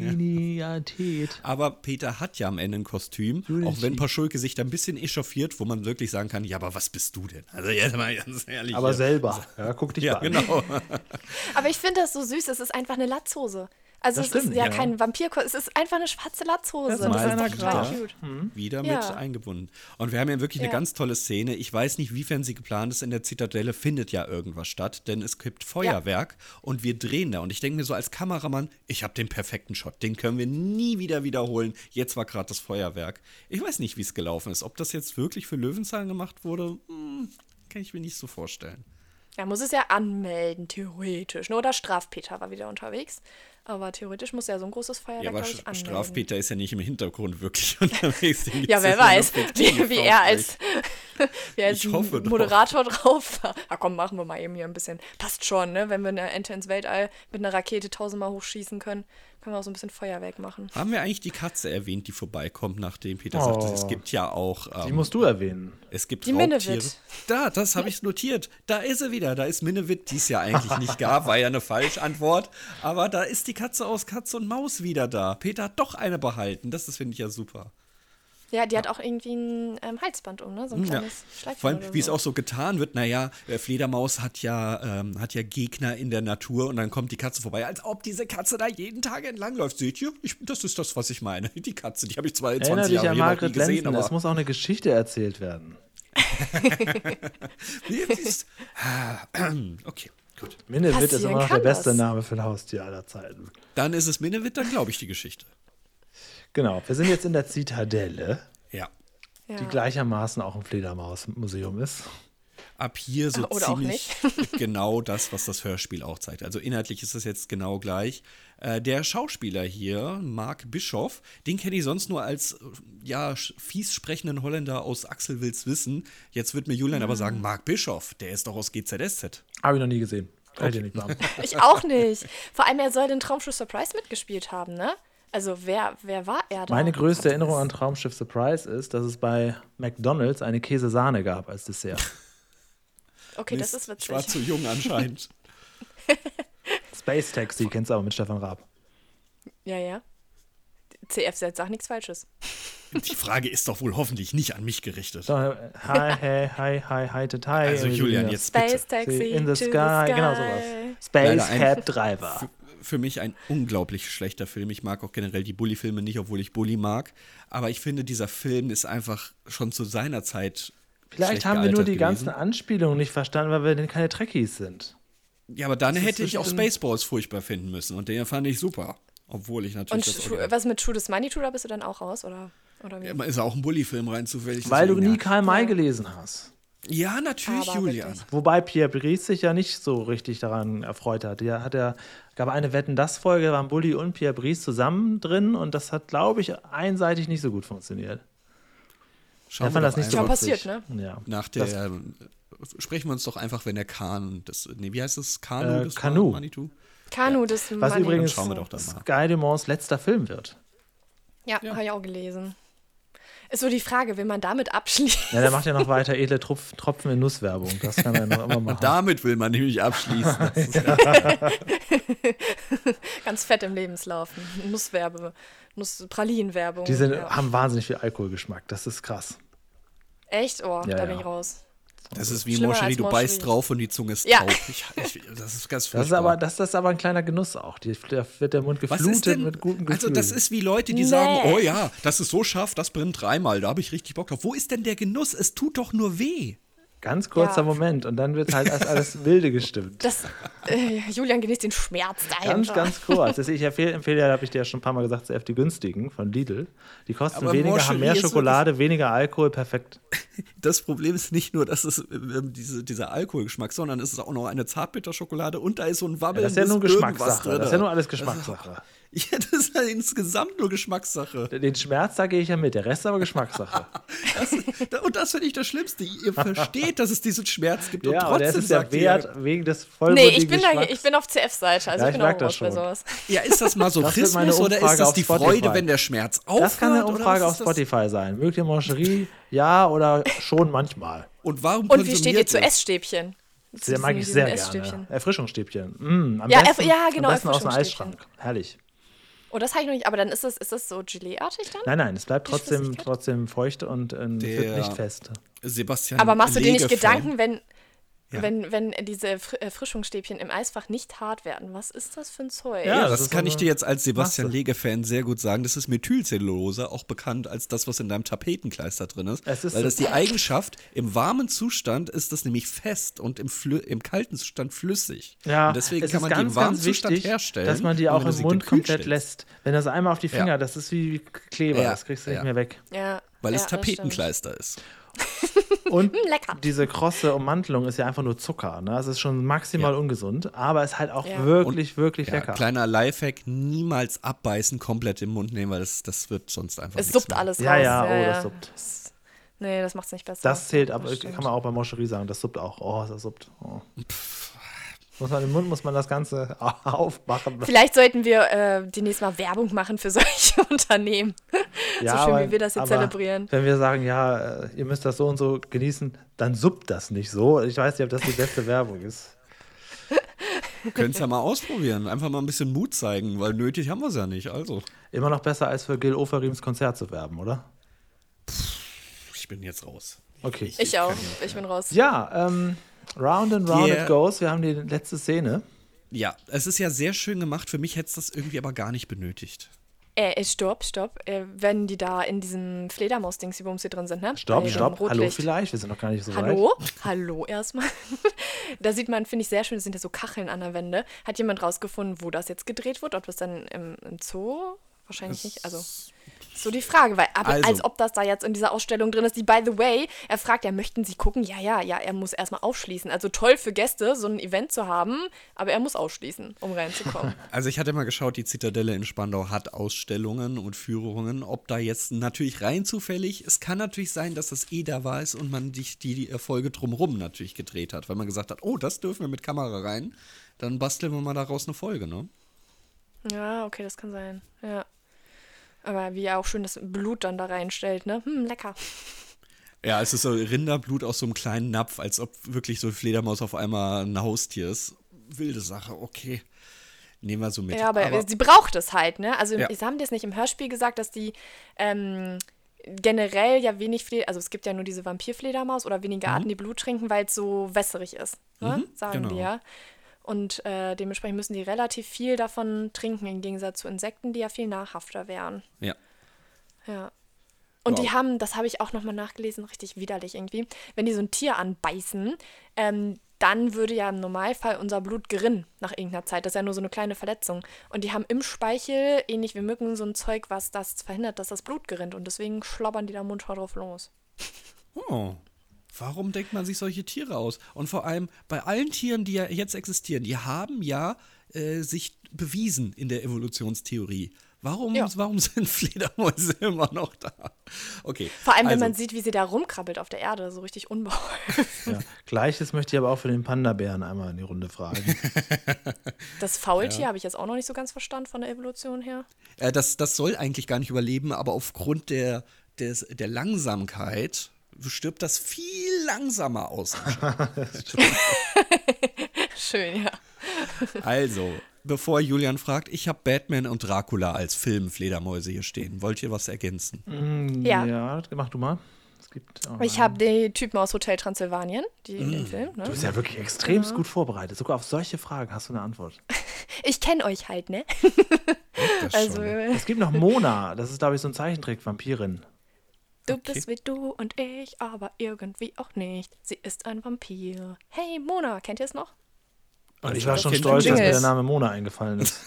Aber Peter hat ja am Ende ein Kostüm, auch wenn Paschulke sich da ein bisschen echauffiert, wo man wirklich sagen kann, ja, aber was bist du denn? Also jetzt mal ganz ehrlich. Aber selber. Ja, guck dich mal an. Genau. Aber ich finde das so süß, es ist einfach eine Latzhose. Also es ist ja kein Vampirkostüm, es ist einfach eine schwarze Latzhose. Das ist total cute. Wieder mit eingebunden. Und wir haben ja wirklich eine ganz tolle Szene. Ich weiß nicht, wiefern sie geplant ist. In der Zitadelle findet ja irgendwas statt, denn es gibt Feuerwerk und wir drehen da. Und ich denke mir so als Kameramann, ich habe den perfekten Shot. Den können wir nie wieder wiederholen. Jetzt war gerade das Feuerwerk. Ich weiß nicht, wie es gelaufen ist. Ob das jetzt wirklich für Löwenzahn gemacht wurde, kann ich mir nicht so vorstellen. Er muss es ja anmelden, theoretisch. Ne? Oder Strafpeter war wieder unterwegs. Aber theoretisch muss er so ein großes Feuerwerk, glaube ich, anmelden. Strafpeter ist ja nicht im Hintergrund wirklich unterwegs. Ja, wer weiß, wie er als Moderator drauf war. Ja, komm, machen wir mal eben hier ein bisschen. Passt schon, ne? Wenn wir eine Ente ins Weltall mit einer Rakete 1000-mal hochschießen können, können wir auch so ein bisschen Feuerwerk machen. Haben wir eigentlich die Katze erwähnt, die vorbeikommt, nachdem Peter sagte, es gibt ja auch... die musst du erwähnen. Es gibt die Raubtiere. Minnewitt. Das habe ich notiert. Da ist sie wieder. Da ist Minnewitt, die es ja eigentlich nicht gab. War ja eine Falschantwort. Aber da ist die Katze aus Katz und Maus wieder da. Peter hat doch eine behalten. Das finde ich ja super. Ja, die hat auch irgendwie ein Halsband um, ne? So ein kleines Schleifchen. Vor allem, wie es auch so getan wird, naja, Fledermaus hat ja Gegner in der Natur und dann kommt die Katze vorbei, als ob diese Katze da jeden Tag entlang läuft. Seht ihr? Das ist das, was ich meine. Die Katze, die habe ich 22 Jahre noch nie gesehen. Aber es muss auch eine Geschichte erzählt werden. Okay, gut. Minnewitt ist immer noch der beste Name für ein Haustier aller Zeiten. Dann ist es Minnewitt, dann glaube ich die Geschichte. Genau, wir sind jetzt in der Zitadelle, ja. Die gleichermaßen auch ein Fledermausmuseum ist. Ab hier so oder ziemlich genau das, was das Hörspiel auch zeigt. Also inhaltlich ist das jetzt genau gleich. Der Schauspieler hier, Mark Bischoff, den kenne ich sonst nur als fies sprechenden Holländer aus Axel will's wissen. Jetzt wird mir Julian aber sagen, Mark Bischoff, der ist doch aus GZSZ. Habe ich noch nie gesehen. Kann ich dir nicht sagen. Ich auch nicht. Vor allem, er soll den Traumschiff Surprise mitgespielt haben, ne? Also wer war er da? Meine größte Erinnerung an Traumschiff Surprise ist, dass es bei McDonald's eine Käsesahne gab als Dessert. Okay, das ist witzig. Ich war zu jung anscheinend. Space Taxi, kennst du aber mit Stefan Raab. Ja. CFZ sagt nichts Falsches. Die Frage ist doch wohl hoffentlich nicht an mich gerichtet. So, hi, Also Julian, jetzt Space bitte. Taxi in the sky, genau sowas. Space Cab Driver. für mich ein unglaublich schlechter Film. Ich mag auch generell die Bully-Filme nicht, obwohl ich Bully mag. Aber ich finde, dieser Film ist einfach schon zu seiner Zeit Vielleicht haben wir nur die ganzen Anspielungen nicht verstanden, weil wir denn keine Trekkies sind. Ja, aber dann hätte ich auch Spaceballs furchtbar finden müssen. Und den fand ich super. Obwohl ich natürlich Und was mit True Desmoney, da bist du dann auch raus, oder wie? Ja, ist auch ein Bully-Film rein zufällig. Weil du nie Karl May gelesen hast. Ja, natürlich, aber Julian. Wirklich. Wobei Pierre Brice sich ja nicht so richtig daran erfreut hat. Gab eine Wetten-das-Folge, da waren Bully und Pierre Brice zusammen drin und das hat, glaube ich, einseitig nicht so gut funktioniert. Schauen wir fand das nicht so passiert, ne? Ja. Sprechen wir uns doch einfach, wenn der wie heißt das? Kanu des Manitou? Kanu des Manitou. Was übrigens Guy Demonts letzter Film wird. Ja. Habe ich auch gelesen. Ist so die Frage, will man damit abschließen? Ja, der macht ja noch weiter edle Tropfen in Nusswerbung. Das kann er noch immer machen. Damit will man nämlich abschließen. Ganz fett im Lebenslauf. Pralinenwerbung. Die haben wahnsinnig viel Alkoholgeschmack. Das ist krass. Echt? Oh, da bin ich raus. Das ist wie Moncherie, du beißt drauf und die Zunge ist taub. Das ist ganz furchtbar. Das ist aber ein kleiner Genuss auch. Da wird der Mund geflutet mit guten Gefühlen. Also das ist wie Leute, die sagen, oh ja, das ist so scharf, das brennt 3-mal, da habe ich richtig Bock drauf. Wo ist denn der Genuss? Es tut doch nur weh. Ganz kurzer Moment und dann wird halt alles wilde gestimmt. Julian genießt den Schmerz dahinter. Ganz kurz. Ich empfehle, habe ich dir ja schon ein paar Mal gesagt, zuerst die günstigen von Lidl. Die kosten aber weniger, haben mehr Schokolade, weniger Alkohol, perfekt. Das Problem ist nicht nur, dass es dieser Alkoholgeschmack, sondern es ist auch noch eine Zartbitterschokolade und da ist so ein Wabbel. Das ist ja nur Geschmackssache. Das ist ja nur alles Geschmackssache. Ja, das ist halt insgesamt nur Geschmackssache. Den Schmerz, da gehe ich ja mit, der Rest ist aber Geschmackssache. Und das finde ich das Schlimmste. Ihr versteht, dass es diesen Schmerz gibt und trotzdem aber das ist ja wert wegen des vollmundigen Geschmacks. Ich bin auf CF-Seite, also ich bin auch raus bei sowas. Ja, ist das Masochismus oder ist das die Freude, wenn der Schmerz aufhört? Das kann eine Umfrage auf Spotify sein. Mögt ihr Moncherie? Ja oder schon manchmal. Und warum und wie steht ihr zu Essstäbchen? Das mag ich sehr gerne. Erfrischungsstäbchen. Am genau. Am besten aus dem Eisschrank. Herrlich. Oh, das habe ich noch nicht, aber dann ist das so Gelee-artig dann? Nein, es bleibt trotzdem feucht und wird nicht fest. Sebastian aber machst du dir nicht Gedanken, wenn diese Erfrischungsstäbchen im Eisfach nicht hart werden? Was ist das für ein Zeug? Ja, das kann ich dir jetzt als Sebastian Lege-Fan sehr gut sagen. Das ist Methylcellulose, auch bekannt als das, was in deinem Tapetenkleister drin ist. Weil das die Eigenschaft, im warmen Zustand ist das nämlich fest und im kalten Zustand flüssig. Ja, und deswegen kann man die im warmen Zustand herstellen. Dass man die auch im Mund komplett lässt. Wenn das einmal auf die Finger, das ist wie Kleber, das kriegst du nicht mehr weg. Ja. Weil es Tapetenkleister ist. Und diese krosse Ummantelung ist ja einfach nur Zucker. Ne? Es ist schon maximal ungesund, aber es ist halt auch wirklich lecker. Kleiner Lifehack, niemals abbeißen, komplett im Mund nehmen, weil das wird sonst einfach es suppt alles raus. Das suppt. Nee, das macht es nicht besser. Das zählt, aber kann man auch bei Moncherie sagen, das suppt auch. Oh, das suppt. Oh. Im Mund muss man das Ganze aufmachen. Vielleicht sollten wir demnächst mal Werbung machen für solche Unternehmen. Ja, so schön, wie wir das jetzt zelebrieren. Wenn wir sagen, ihr müsst das so und so genießen, dann suppt das nicht so. Ich weiß nicht, ob das die beste Werbung ist. Könnt es ja mal ausprobieren. Einfach mal ein bisschen Mut zeigen, weil nötig haben wir es ja nicht. Also. Immer noch besser, als für Gil Oferims Konzert zu werben, oder? Ich bin jetzt raus. Okay. Ich auch. Ich bin raus. Ja, round and round it goes. Wir haben die letzte Szene. Ja, es ist ja sehr schön gemacht. Für mich hätte es das irgendwie aber gar nicht benötigt. Stopp. Wenn die da in diesem Fledermaus-Dings, die bei uns hier drin sind, ne? Stopp. Hallo vielleicht, wir sind noch gar nicht so weit. Hallo erstmal. Da sieht man, finde ich sehr schön, das sind ja so Kacheln an der Wände. Hat jemand rausgefunden, wo das jetzt gedreht wird? Ob das dann im Zoo? Wahrscheinlich nicht. Also, so die Frage, weil als ob das da jetzt in dieser Ausstellung drin ist, die, by the way, er fragt, möchten Sie gucken? Ja, er muss erstmal aufschließen. Also toll für Gäste, so ein Event zu haben, aber er muss ausschließen, um reinzukommen. Also ich hatte mal geschaut, die Zitadelle in Spandau hat Ausstellungen und Führungen. Ob da jetzt natürlich rein zufällig, es kann natürlich sein, dass das da war ist und man die Erfolge drumherum natürlich gedreht hat, weil man gesagt hat, oh, das dürfen wir mit Kamera rein, dann basteln wir mal daraus eine Folge, ne? Ja, okay, das kann sein, ja. Aber wie er auch schön das Blut dann da reinstellt, ne? Lecker. Ja, es ist so Rinderblut aus so einem kleinen Napf, als ob wirklich so eine Fledermaus auf einmal ein Haustier ist. Wilde Sache, okay. Nehmen wir so mit. Ja, aber sie braucht es halt, ne? Also sie haben das nicht im Hörspiel gesagt, dass die generell ja wenig also es gibt ja nur diese Vampirfledermaus oder wenige Arten, die Blut trinken, weil es so wässrig ist, ne? Sagen die ja. Und dementsprechend müssen die relativ viel davon trinken, im Gegensatz zu Insekten, die ja viel nahrhafter wären. Ja. Ja. Und Wow. die haben, das habe ich auch nochmal nachgelesen, richtig widerlich irgendwie, wenn die so ein Tier anbeißen, dann würde ja im Normalfall unser Blut gerinnen nach irgendeiner Zeit. Das ist ja nur so eine kleine Verletzung. Und die haben im Speichel, ähnlich wie Mücken, so ein Zeug, was das verhindert, dass das Blut gerinnt. Und deswegen schlobbern die da munter drauf los. Oh. Warum denkt man sich solche Tiere aus? Und vor allem bei allen Tieren, die ja jetzt existieren, die haben ja sich bewiesen in der Evolutionstheorie. Warum sind Fledermäuse immer noch da? Okay. Vor allem, wenn man sieht, wie sie da rumkrabbelt auf der Erde, so richtig unbeholfen. Ja. Gleiches möchte ich aber auch für den Panda-Bären einmal in die Runde fragen. Das Faultier habe ich jetzt auch noch nicht so ganz verstanden von der Evolution her. Das soll eigentlich gar nicht überleben, aber aufgrund der Langsamkeit stirbt das viel langsamer aus. Schön, ja. Also, bevor Julian fragt, ich habe Batman und Dracula als Film-Fledermäuse hier stehen. Wollt ihr was ergänzen? Ja. Ja, mach du mal. Es gibt auch Ich habe die Typen aus Hotel Transsilvanien, den Film. Ne? Du bist ja wirklich extremst gut vorbereitet. Sogar auf solche Fragen hast du eine Antwort. Ich kenne euch halt, ne? Das Also, schon. Es gibt noch Mona. Das ist, glaube ich, so ein Zeichentrick-Vampirin. du bist wie du und ich, aber irgendwie auch nicht. Sie ist ein Vampir. Hey, Mona, kennt ihr es noch? Und ich war schon kennt stolz, den dass mir Jingle. der Name Mona eingefallen ist.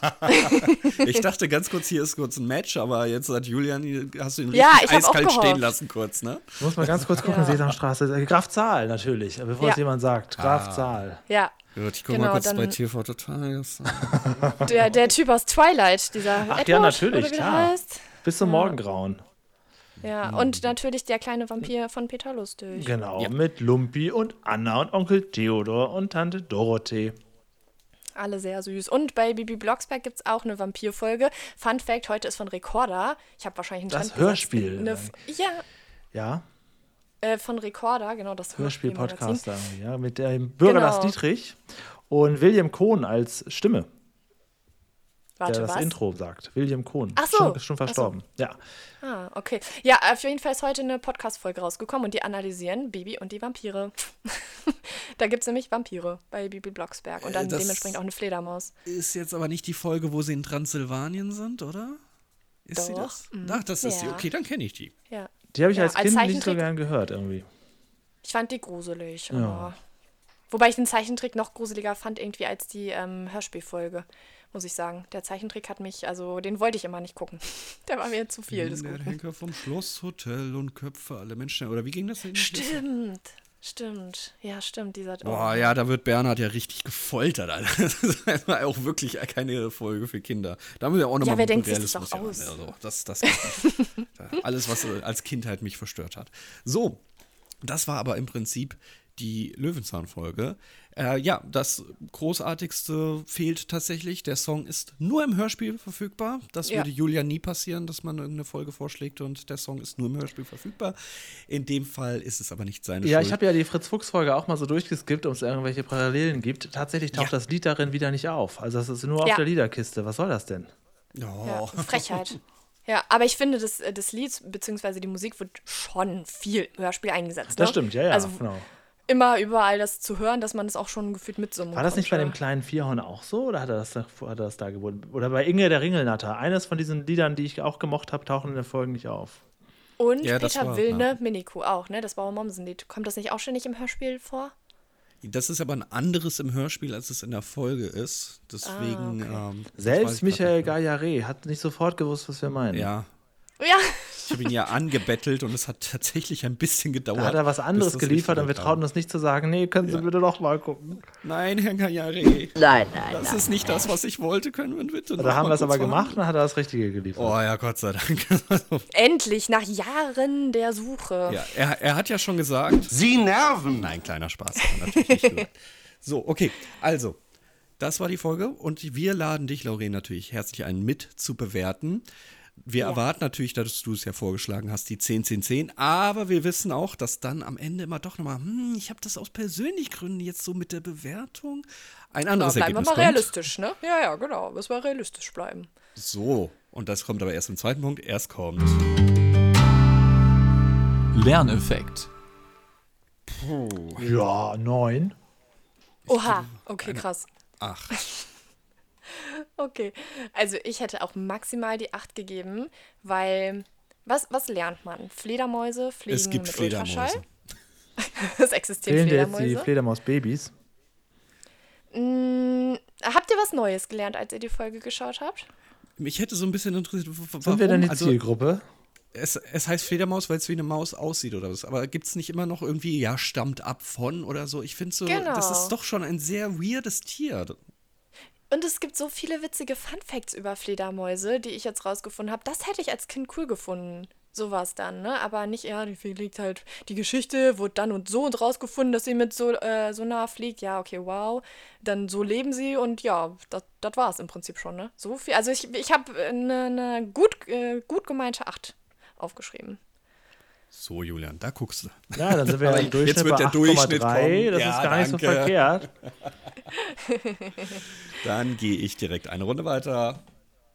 Ich dachte ganz kurz, hier ist kurz ein Match, aber jetzt hat Julian, hast du ihn Ja, richtig ich hab auch eiskalt stehen gehofft. lassen kurz, ne? Ich muss mal ganz kurz gucken, Sesamstraße. Graf Zahl natürlich, bevor es jemand sagt. Graf Zahl. Ja. Gut, ich guck Genau, mal kurz dann- bei TV Total. Der Typ aus Twilight, dieser Ach Edward, ja, natürlich, oder wie der klar. heißt. Bis zum Morgengrauen. Ja, und natürlich der kleine Vampir von Peter Lustig. Genau, mit Lumpi und Anna und Onkel Theodor und Tante Dorothee. Alle sehr süß. Und bei Bibi Blocksberg gibt es auch eine Vampirfolge. Fun Fact, heute ist von Recorder. Ich habe wahrscheinlich einen Das Trend Hörspiel. Ja, von Recorder, genau, das Hörspiel-Podcast Hörspielmagazin. irgendwie, ja, mit dem Bürger Lars Genau. Dietrich und William Kohn als Stimme, Warte, der das was? Intro sagt. William Kohn. Ach so. Ist schon Ach so. verstorben. Ja. Ah, okay. Ja, auf jeden Fall ist heute eine Podcast-Folge rausgekommen und die analysieren Bibi und die Vampire. Da gibt es nämlich Vampire bei Bibi Blocksberg und dann Das- dementsprechend auch eine Fledermaus. Ist jetzt aber nicht die Folge, wo sie in Transsilvanien sind, oder? Ist sie Doch. das? Ach, das ist die. Ja. Okay, dann kenne ich die. Ja. Die habe ich Ja, als als Kind nicht so Zeichentrick- gern gehört irgendwie. Ich fand die gruselig. Ja. Aber wobei ich den Zeichentrick noch gruseliger fand irgendwie als die Hörspielfolge, muss ich sagen. Der Zeichentrick hat mich, also den wollte ich immer nicht gucken. Der war mir zu viel des Der Guten. Henker vom Schlosshotel und Köpfe alle Menschen. Oder wie ging das denn? Stimmt. Ja, stimmt. Dieser. Boah, ja, da wird Bernhard ja richtig gefoltert, Alter. Das ist auch wirklich keine Folge für Kinder. Da müssen wir auch nochmal wer denkt sich das auch aus? Also, das alles, was als Kindheit mich verstört hat. So, das war aber im Prinzip die Löwenzahn-Folge. Ja, das Großartigste fehlt tatsächlich. Der Song ist nur im Hörspiel verfügbar. Das Ja. würde Julia nie passieren, dass man irgendeine Folge vorschlägt und der Song ist nur im Hörspiel verfügbar. In dem Fall ist es aber nicht seine Ja, Schuld. ich habe ja die Fritz-Fuchs-Folge auch mal so durchgeskippt, ob es irgendwelche Parallelen gibt. Tatsächlich taucht das Lied darin wieder nicht auf. Also das ist nur auf Ja. der Liederkiste. Was soll das denn? Ja, Frechheit. Ja, aber ich finde, das Lied bzw. die Musik wird schon viel im Hörspiel eingesetzt. Das ne? stimmt, ja, Also genau. immer überall das zu hören, dass man das auch schon gefühlt mitsummen War das nicht bei dem konnte. kleinen Vierhorn auch so? Oder hat er das da geboten? Oder bei Inge der Ringelnatter? Eines von diesen Liedern, die ich auch gemocht habe, tauchen in der Folge nicht auf. Und Ja, das Peter war- Wilne, Minikuh auch, ne? Das Bauer-Mommsen-Lied. Kommt das nicht auch ständig im Hörspiel vor? Das ist aber ein anderes im Hörspiel, als es in der Folge ist. Deswegen. das weiß Selbst ich Michael grad Gaillard hat nicht sofort gewusst, was wir meinen. nicht. Ja, Ja, ich habe ihn ja angebettelt und es hat tatsächlich ein bisschen gedauert. Da hat er was anderes bis das geliefert und wir richtig trauten kam. uns nicht zu sagen, nee, können Sie bitte doch mal gucken. Nein, Herr Gajare. Nein. Das ist nicht das, was ich wollte. Können wir bitte noch Da haben mal wir es kurz aber gemacht verhandeln? und hat er das Richtige geliefert. Oh ja, Gott sei Dank. endlich, nach Jahren der Suche. Ja, er hat ja schon gesagt. Sie nerven. Nein, kleiner Spaß. Hat er natürlich nicht gesagt. So, okay. Also, das war die Folge und wir laden dich, Lauren, natürlich herzlich ein, mit zu bewerten. Wir erwarten natürlich, dass du es ja vorgeschlagen hast, die 10-10-10, aber wir wissen auch, dass dann am Ende immer doch nochmal, ich habe das aus persönlichen Gründen jetzt so mit der Bewertung ein anderes Bleiben wir Ergebnis mal kommt. realistisch, ne? Ja, genau. Müssen wir realistisch bleiben. So, und das kommt aber erst im zweiten Punkt. Erst kommt Lerneffekt. Ja, 9. Oha, okay, krass. 8. Okay, also ich hätte auch maximal die 8 gegeben, weil, was lernt man? Fledermäuse fliegen Es gibt mit Fledermäuse. Ultraschall. Es existieren Fehlen dir jetzt Fledermäuse. die Fledermaus-Babys? Habt ihr was Neues gelernt, als ihr die Folge geschaut habt? Mich hätte so ein bisschen interessiert, warum. Sind wir denn die Zielgruppe? Es heißt Fledermaus, weil es wie eine Maus aussieht oder was. Aber gibt es nicht immer noch irgendwie, ja, stammt ab von oder so? Ich finde so, Genau. das ist doch schon ein sehr weirdes Tier. Und es gibt so viele witzige Funfacts über Fledermäuse, die ich jetzt rausgefunden habe. Das hätte ich als Kind cool gefunden. Sowas dann, ne? Aber nicht, ja, die fliegt halt, die Geschichte wurde dann und rausgefunden, dass sie mit so nah fliegt. Ja, okay, wow. Dann so leben sie und ja, das war es im Prinzip schon, ne? So viel. Also ich habe eine gut gemeinte 8 aufgeschrieben. So, Julian, da guckst du. Ja, dann sind wir im Durchschnitt jetzt wird der bei Durchschnitt 8,3. kommen. Das Ja, ist gar nicht so danke. verkehrt. Dann gehe ich direkt eine Runde weiter.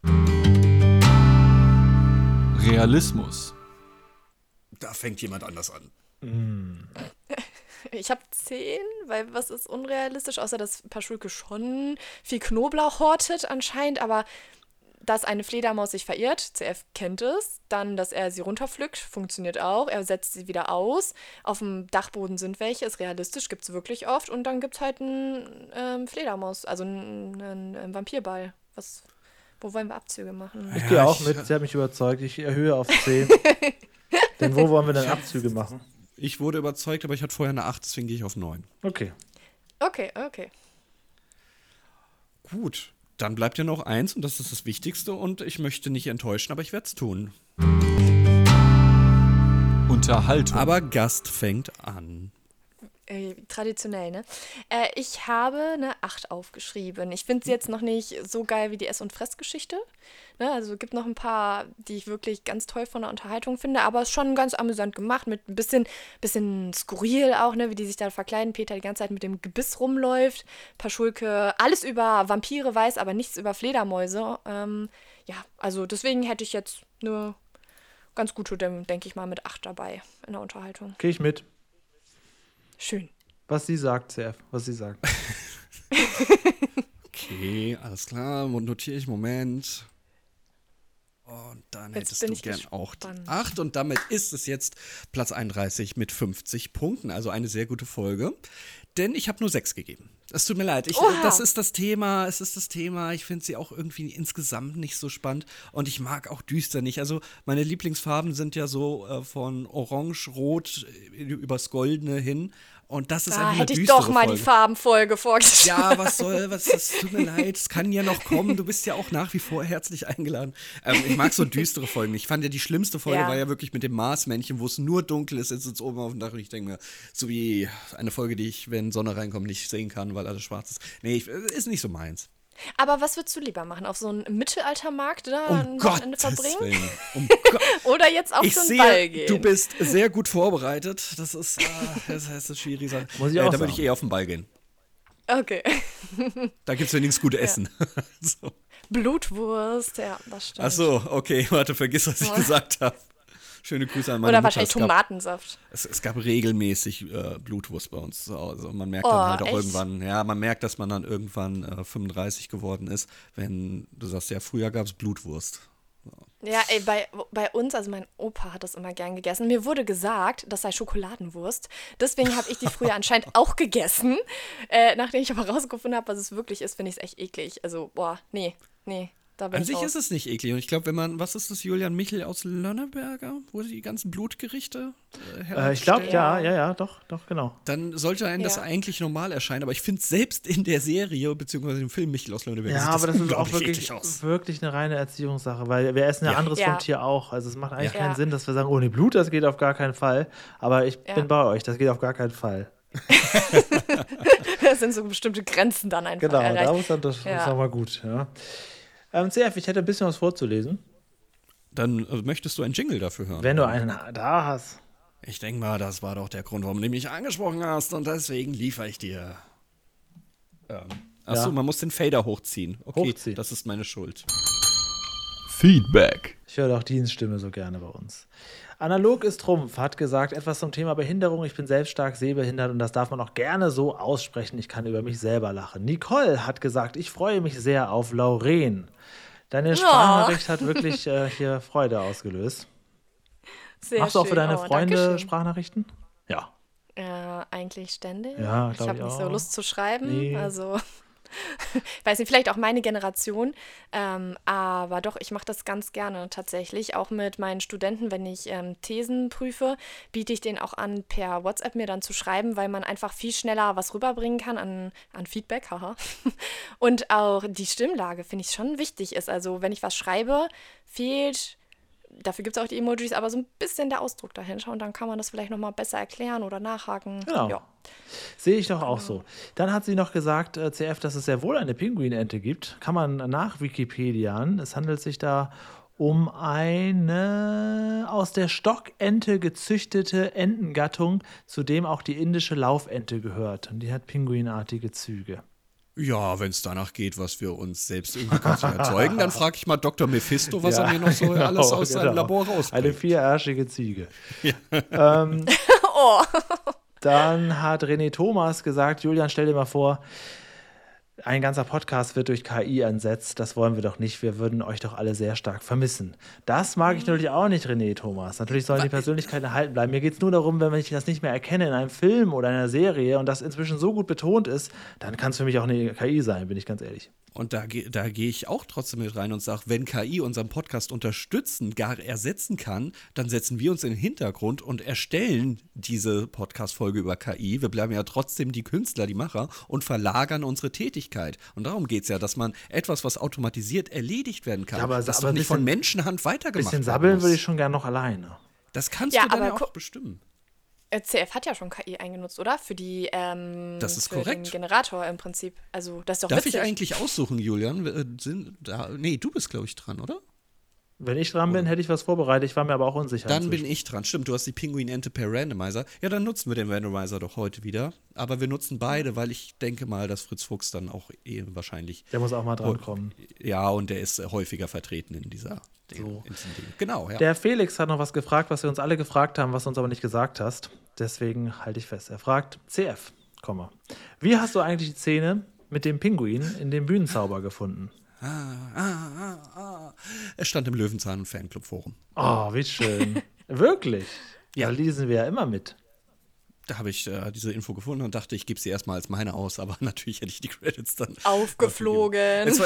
Realismus. Da fängt jemand anders an. Ich habe 10, weil was ist unrealistisch, außer dass Paschulke schon viel Knoblauch hortet anscheinend, aber dass eine Fledermaus sich verirrt, CF kennt es, dann, dass er sie runterpflückt, funktioniert auch, er setzt sie wieder aus, auf dem Dachboden sind welche, ist realistisch, gibt es wirklich oft und dann gibt es halt einen Fledermaus, also einen Vampirball. Wo wollen wir Abzüge machen? Ich gehe auch mit, sie hat mich überzeugt, ich erhöhe auf 10. Denn wo wollen wir denn Abzüge machen? Ich wurde überzeugt, aber ich hatte vorher eine 8, deswegen gehe ich auf 9. Okay. Okay. Gut, dann bleibt ja noch 1 und das ist das Wichtigste und ich möchte nicht enttäuschen, aber ich werde es tun. Unterhaltung. Aber Gast fängt an. Traditionell, ne? Ich habe eine 8 aufgeschrieben. Ich finde sie jetzt noch nicht so geil wie die Ess- und Fressgeschichte. Ne? Also es gibt noch ein paar, die ich wirklich ganz toll von der Unterhaltung finde, aber es ist schon ganz amüsant gemacht, mit ein bisschen skurril auch, ne? Wie die sich da verkleiden. Peter die ganze Zeit mit dem Gebiss rumläuft. Paschulke alles über Vampire weiß, aber nichts über Fledermäuse. Ja, also deswegen hätte ich jetzt eine ganz gute, denke ich mal, mit 8 dabei in der Unterhaltung. Gehe ich mit. Schön. Was sie sagt, CF, was sie sagt. Okay, alles klar, notiere ich, Moment. Und dann Jetzt hättest bin du ich gern auch die gespannt. 8 und damit ist es jetzt Platz 31 mit 50 Punkten, also eine sehr gute Folge. Denn ich habe nur 6 gegeben. Es tut mir leid, das ist das Thema, ich finde sie auch irgendwie insgesamt nicht so spannend und ich mag auch düster nicht. Also meine Lieblingsfarben sind ja so von Orange, Rot übers Goldene hin und das ist einfach eine hätte ich düstere doch mal Folge. die Farbenfolge vorgestellt. Ja, es tut mir leid, es kann ja noch kommen, du bist ja auch nach wie vor herzlich eingeladen. Ich mag so düstere Folgen. Ich fand ja die schlimmste Folge war ja wirklich mit dem Marsmännchen, wo es nur dunkel ist, jetzt sitzt es oben auf dem Dach und ich denke mir, so wie eine Folge, die ich, wenn Sonne reinkommt, nicht sehen kann, weil alles schwarz ist. Nee, ist nicht so meins. Aber was würdest du lieber machen? Auf so einen Mittelaltermarkt da ein Wochenende verbringen? Willen. Oder jetzt auf Ich so einen sehe, Ball gehen? du bist sehr gut vorbereitet. Das ist schwierig. Muss ich auch Da würde ich sagen. eher auf den Ball gehen. Okay. Da gibt es wenigstens gut Essen. So. Blutwurst, ja, das stimmt. Ach so, okay, warte, vergiss, was ich gesagt habe. Schöne Grüße an meine Oder Mutter. wahrscheinlich Tomatensaft. Es gab regelmäßig Blutwurst bei uns zu Hause. Und man merkt Oh, dann halt auch echt? irgendwann, man merkt, dass man dann irgendwann 35 geworden ist, wenn du sagst, ja, früher gab es Blutwurst. Ja, ey, bei uns, also mein Opa hat das immer gern gegessen. Mir wurde gesagt, das sei Schokoladenwurst. Deswegen habe ich die früher anscheinend auch gegessen. Nachdem ich aber rausgefunden habe, was es wirklich ist, finde ich es echt eklig. Also, boah, nee, da bin An ich sich raus. ist es nicht eklig. Und ich glaube, wenn man, was ist das, Julian Michel aus Lönneberger, wo die ganzen Blutgerichte Ich glaube, Ja. ja, doch, genau. dann sollte einem das Ja. eigentlich normal erscheinen. Aber ich finde es selbst in der Serie, beziehungsweise im Film Michel aus Lönneberger, Ja, sieht aber das ist auch unglaublich wirklich, eklig aus. wirklich eine reine Erziehungssache, weil wir essen ja anderes Ja. vom Tier auch. Also es macht eigentlich Ja. keinen Sinn, dass wir sagen, ohne Blut, das geht auf gar keinen Fall. Aber ich bin bei euch, das geht auf gar keinen Fall. Das sind so bestimmte Grenzen dann einfach Genau, erreicht. da muss dann das Ja. ist nochmal gut. Ja. CF, ich hätte ein bisschen was vorzulesen. Dann möchtest du einen Jingle dafür hören. Wenn du einen da hast. Ich denke mal, das war doch der Grund, warum du mich angesprochen hast und deswegen liefere ich dir. Achso, Ja. man muss den Fader hochziehen. Okay, Hochziehen. das ist meine Schuld. Feedback. Ich höre auch Deans Stimme so gerne bei uns. Analog ist Trumpf, hat gesagt, etwas zum Thema Behinderung. Ich bin selbst stark sehbehindert und das darf man auch gerne so aussprechen. Ich kann über mich selber lachen. Nicole hat gesagt, ich freue mich sehr auf Lauren. Deine Sprachnachricht hat wirklich hier Freude ausgelöst. Sehr Machst du auch für schön. deine Freunde Dankeschön. Sprachnachrichten? Ja. Eigentlich ständig. Ja, ich glaub habe ich nicht auch. so Lust zu schreiben. Nee. Also, ich weiß nicht, vielleicht auch meine Generation. Aber doch, ich mache das ganz gerne tatsächlich. Auch mit meinen Studenten, wenn ich Thesen prüfe, biete ich denen auch an, per WhatsApp mir dann zu schreiben, weil man einfach viel schneller was rüberbringen kann an Feedback. Haha. Und auch die Stimmlage, finde ich, schon wichtig ist. Also, wenn ich was schreibe, fehlt... Dafür gibt es auch die Emojis, aber so ein bisschen der Ausdruck dahinter und dann kann man das vielleicht nochmal besser erklären oder nachhaken. Genau. Ja. Sehe ich doch auch so. Dann hat sie noch gesagt, CF, dass es sehr wohl eine Pinguinente gibt. Kann man nach Wikipedian. Es handelt sich da um eine aus der Stockente gezüchtete Entengattung, zu dem auch die indische Laufente gehört. Und die hat pinguinartige Züge. Ja, wenn es danach geht, was wir uns selbst irgendwie erzeugen, dann frage ich mal Dr. Mephisto, was er mir noch so alles aus seinem Labor rausbringt. Eine vierärschige Ziege. Ja. Dann hat René Thomas gesagt, Julian, stell dir mal vor, ein ganzer Podcast wird durch KI ersetzt. Das wollen wir doch nicht. Wir würden euch doch alle sehr stark vermissen. Das mag ich natürlich auch nicht, René Thomas. Natürlich sollen die Persönlichkeiten erhalten bleiben. Mir geht es nur darum, wenn ich das nicht mehr erkenne in einem Film oder einer Serie und das inzwischen so gut betont ist, dann kann es für mich auch eine KI sein, bin ich ganz ehrlich. Und da gehe ich auch trotzdem mit rein und sage, wenn KI unseren Podcast unterstützen, gar ersetzen kann, dann setzen wir uns in den Hintergrund und erstellen diese Podcast-Folge über KI. Wir bleiben ja trotzdem die Künstler, die Macher und verlagern unsere Tätigkeit. Und darum geht es ja, dass man etwas, was automatisiert erledigt werden kann, Ja, aber das aber doch nicht von bisschen- Menschenhand weitergemacht Bisschen werden sabbeln muss. würde ich schon gerne noch alleine. Das kannst Ja, du dann aber ja auch bestimmen. CF hat ja schon KI eingenutzt, oder? Für die Das ist für korrekt. den Generator im Prinzip. Also das ist doch Darf witzig. ich eigentlich aussuchen, Julian? Nee, du bist, glaube ich, dran, oder? Wenn ich dran bin, hätte ich was vorbereitet. Ich war mir aber auch unsicher. Dann bin inzwischen. ich dran. Stimmt, du hast die Pinguinente per Randomizer. Ja, dann nutzen wir den Randomizer doch heute wieder. Aber wir nutzen beide, weil ich denke mal, dass Fritz Fuchs dann auch wahrscheinlich. Der muss auch mal dran kommen. Ja, und der ist häufiger vertreten in diesem Ding. Genau, ja. Der Felix hat noch was gefragt, was wir uns alle gefragt haben, was du uns aber nicht gesagt hast. Deswegen halte ich fest. Er fragt, CF, wie hast du eigentlich die Szene mit dem Pinguin in dem Bühnenzauber gefunden? Er stand im Löwenzahn-Fanclub-Forum. Oh, wie schön. Wirklich? Ja. Da lesen wir ja immer mit. Da habe ich diese Info gefunden und dachte, ich gebe sie erstmal als meine aus, aber natürlich hätte ich die Credits dann Aufgeflogen.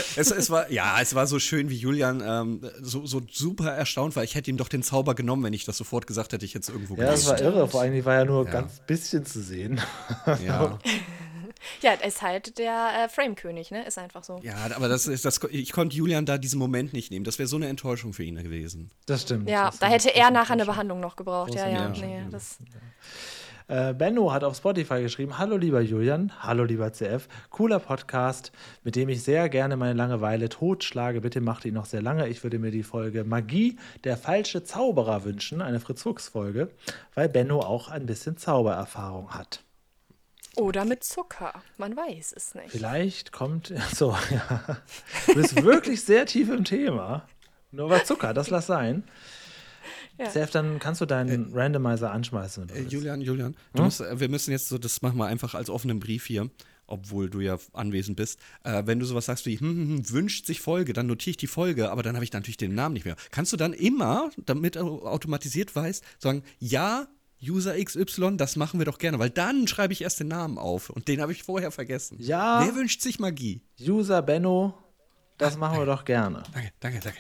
Es war so schön, wie Julian so super erstaunt war. Ich hätte ihm doch den Zauber genommen, wenn ich das sofort gesagt hätte, ich hätte es irgendwo Ja, das war gelesen. irre. Vor allem, die war ja nur ganz bisschen zu sehen. Ja. Ja, er ist halt der Frame-König, ne? Ist einfach so. Ja, aber ich konnte Julian da diesen Moment nicht nehmen. Das wäre so eine Enttäuschung für ihn gewesen. Das stimmt. Ja, Das da ist hätte eine er nachher eine große Behandlung noch gebraucht. Ja, Enttäuschung. nee, das... Benno hat auf Spotify geschrieben, hallo lieber Julian, hallo lieber CF, cooler Podcast, mit dem ich sehr gerne meine Langeweile totschlage. Bitte macht ihn noch sehr lange. Ich würde mir die Folge Magie, der falsche Zauberer wünschen, eine Fritz-Fuchs-Folge, weil Benno auch ein bisschen Zaubererfahrung hat. Oder mit Zucker. Man weiß es nicht. Vielleicht kommt, so, ja, du bist wirklich sehr tief im Thema. Nur bei Zucker, das lass sein. Ja. CF, dann kannst du deinen Randomizer anschmeißen. wenn du willst. Julian, wir müssen jetzt so, das machen wir einfach als offenen Brief hier, obwohl du ja anwesend bist. Wenn du sowas sagst wie, wünscht sich Folge, dann notiere ich die Folge, aber dann habe ich natürlich den Namen nicht mehr. Kannst du dann immer, damit du automatisiert weißt, sagen, ja, User XY, das machen wir doch gerne, weil dann schreibe ich erst den Namen auf und den habe ich vorher vergessen. Ja. Wer wünscht sich Magie? User Benno, das machen wir doch gerne. Danke.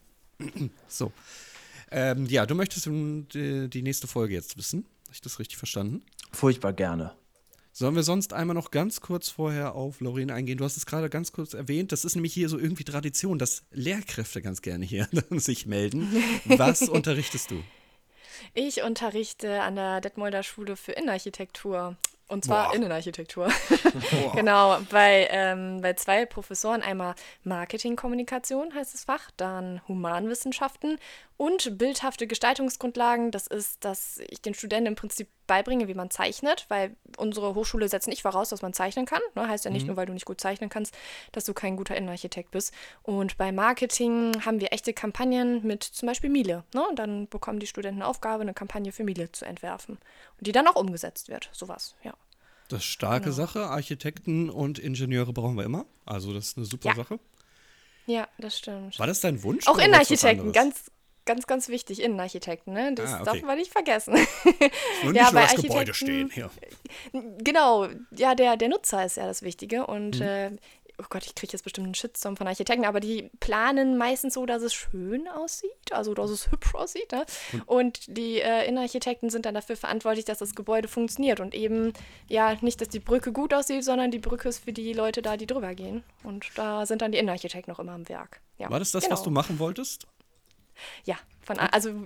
So. Ja, du möchtest die nächste Folge jetzt wissen. Habe ich das richtig verstanden? Furchtbar gerne. Sollen wir sonst einmal noch ganz kurz vorher auf Lauren eingehen? Du hast es gerade ganz kurz erwähnt. Das ist nämlich hier so irgendwie Tradition, dass Lehrkräfte ganz gerne hier sich melden. Was unterrichtest du? Ich unterrichte an der Detmolder Schule für Innenarchitektur. Und zwar Innenarchitektur. Genau, bei zwei Professoren, einmal Marketingkommunikation heißt das Fach, dann Humanwissenschaften Und bildhafte Gestaltungsgrundlagen, das ist, dass ich den Studenten im Prinzip beibringe, wie man zeichnet, weil unsere Hochschule setzt nicht voraus, dass man zeichnen kann. Ne? Heißt ja nicht nur, weil du nicht gut zeichnen kannst, dass du kein guter Innenarchitekt bist. Und bei Marketing haben wir echte Kampagnen mit zum Beispiel Miele. Ne? Und dann bekommen die Studenten eine Aufgabe, eine Kampagne für Miele zu entwerfen. Und die dann auch umgesetzt wird. Sowas, ja. Das ist starke Sache. Architekten und Ingenieure brauchen wir immer. Also das ist eine super Sache. Ja, das stimmt. War das dein Wunsch? Auch Innenarchitekten, ganz wichtig, Innenarchitekten, ne? Das darf man nicht vergessen. Nur nicht über das Gebäude stehen. Ja. Genau, ja, der Nutzer ist ja das Wichtige und oh Gott, ich kriege jetzt bestimmt einen Shitstorm von Architekten, aber die planen meistens so, dass es schön aussieht, also dass es hübsch aussieht. Ne? Und die Innenarchitekten sind dann dafür verantwortlich, dass das Gebäude funktioniert und eben, ja, nicht, dass die Brücke gut aussieht, sondern die Brücke ist für die Leute da, die drüber gehen. Und da sind dann die Innenarchitekten noch immer am Werk. Ja, war das, was du machen wolltest? Ja, von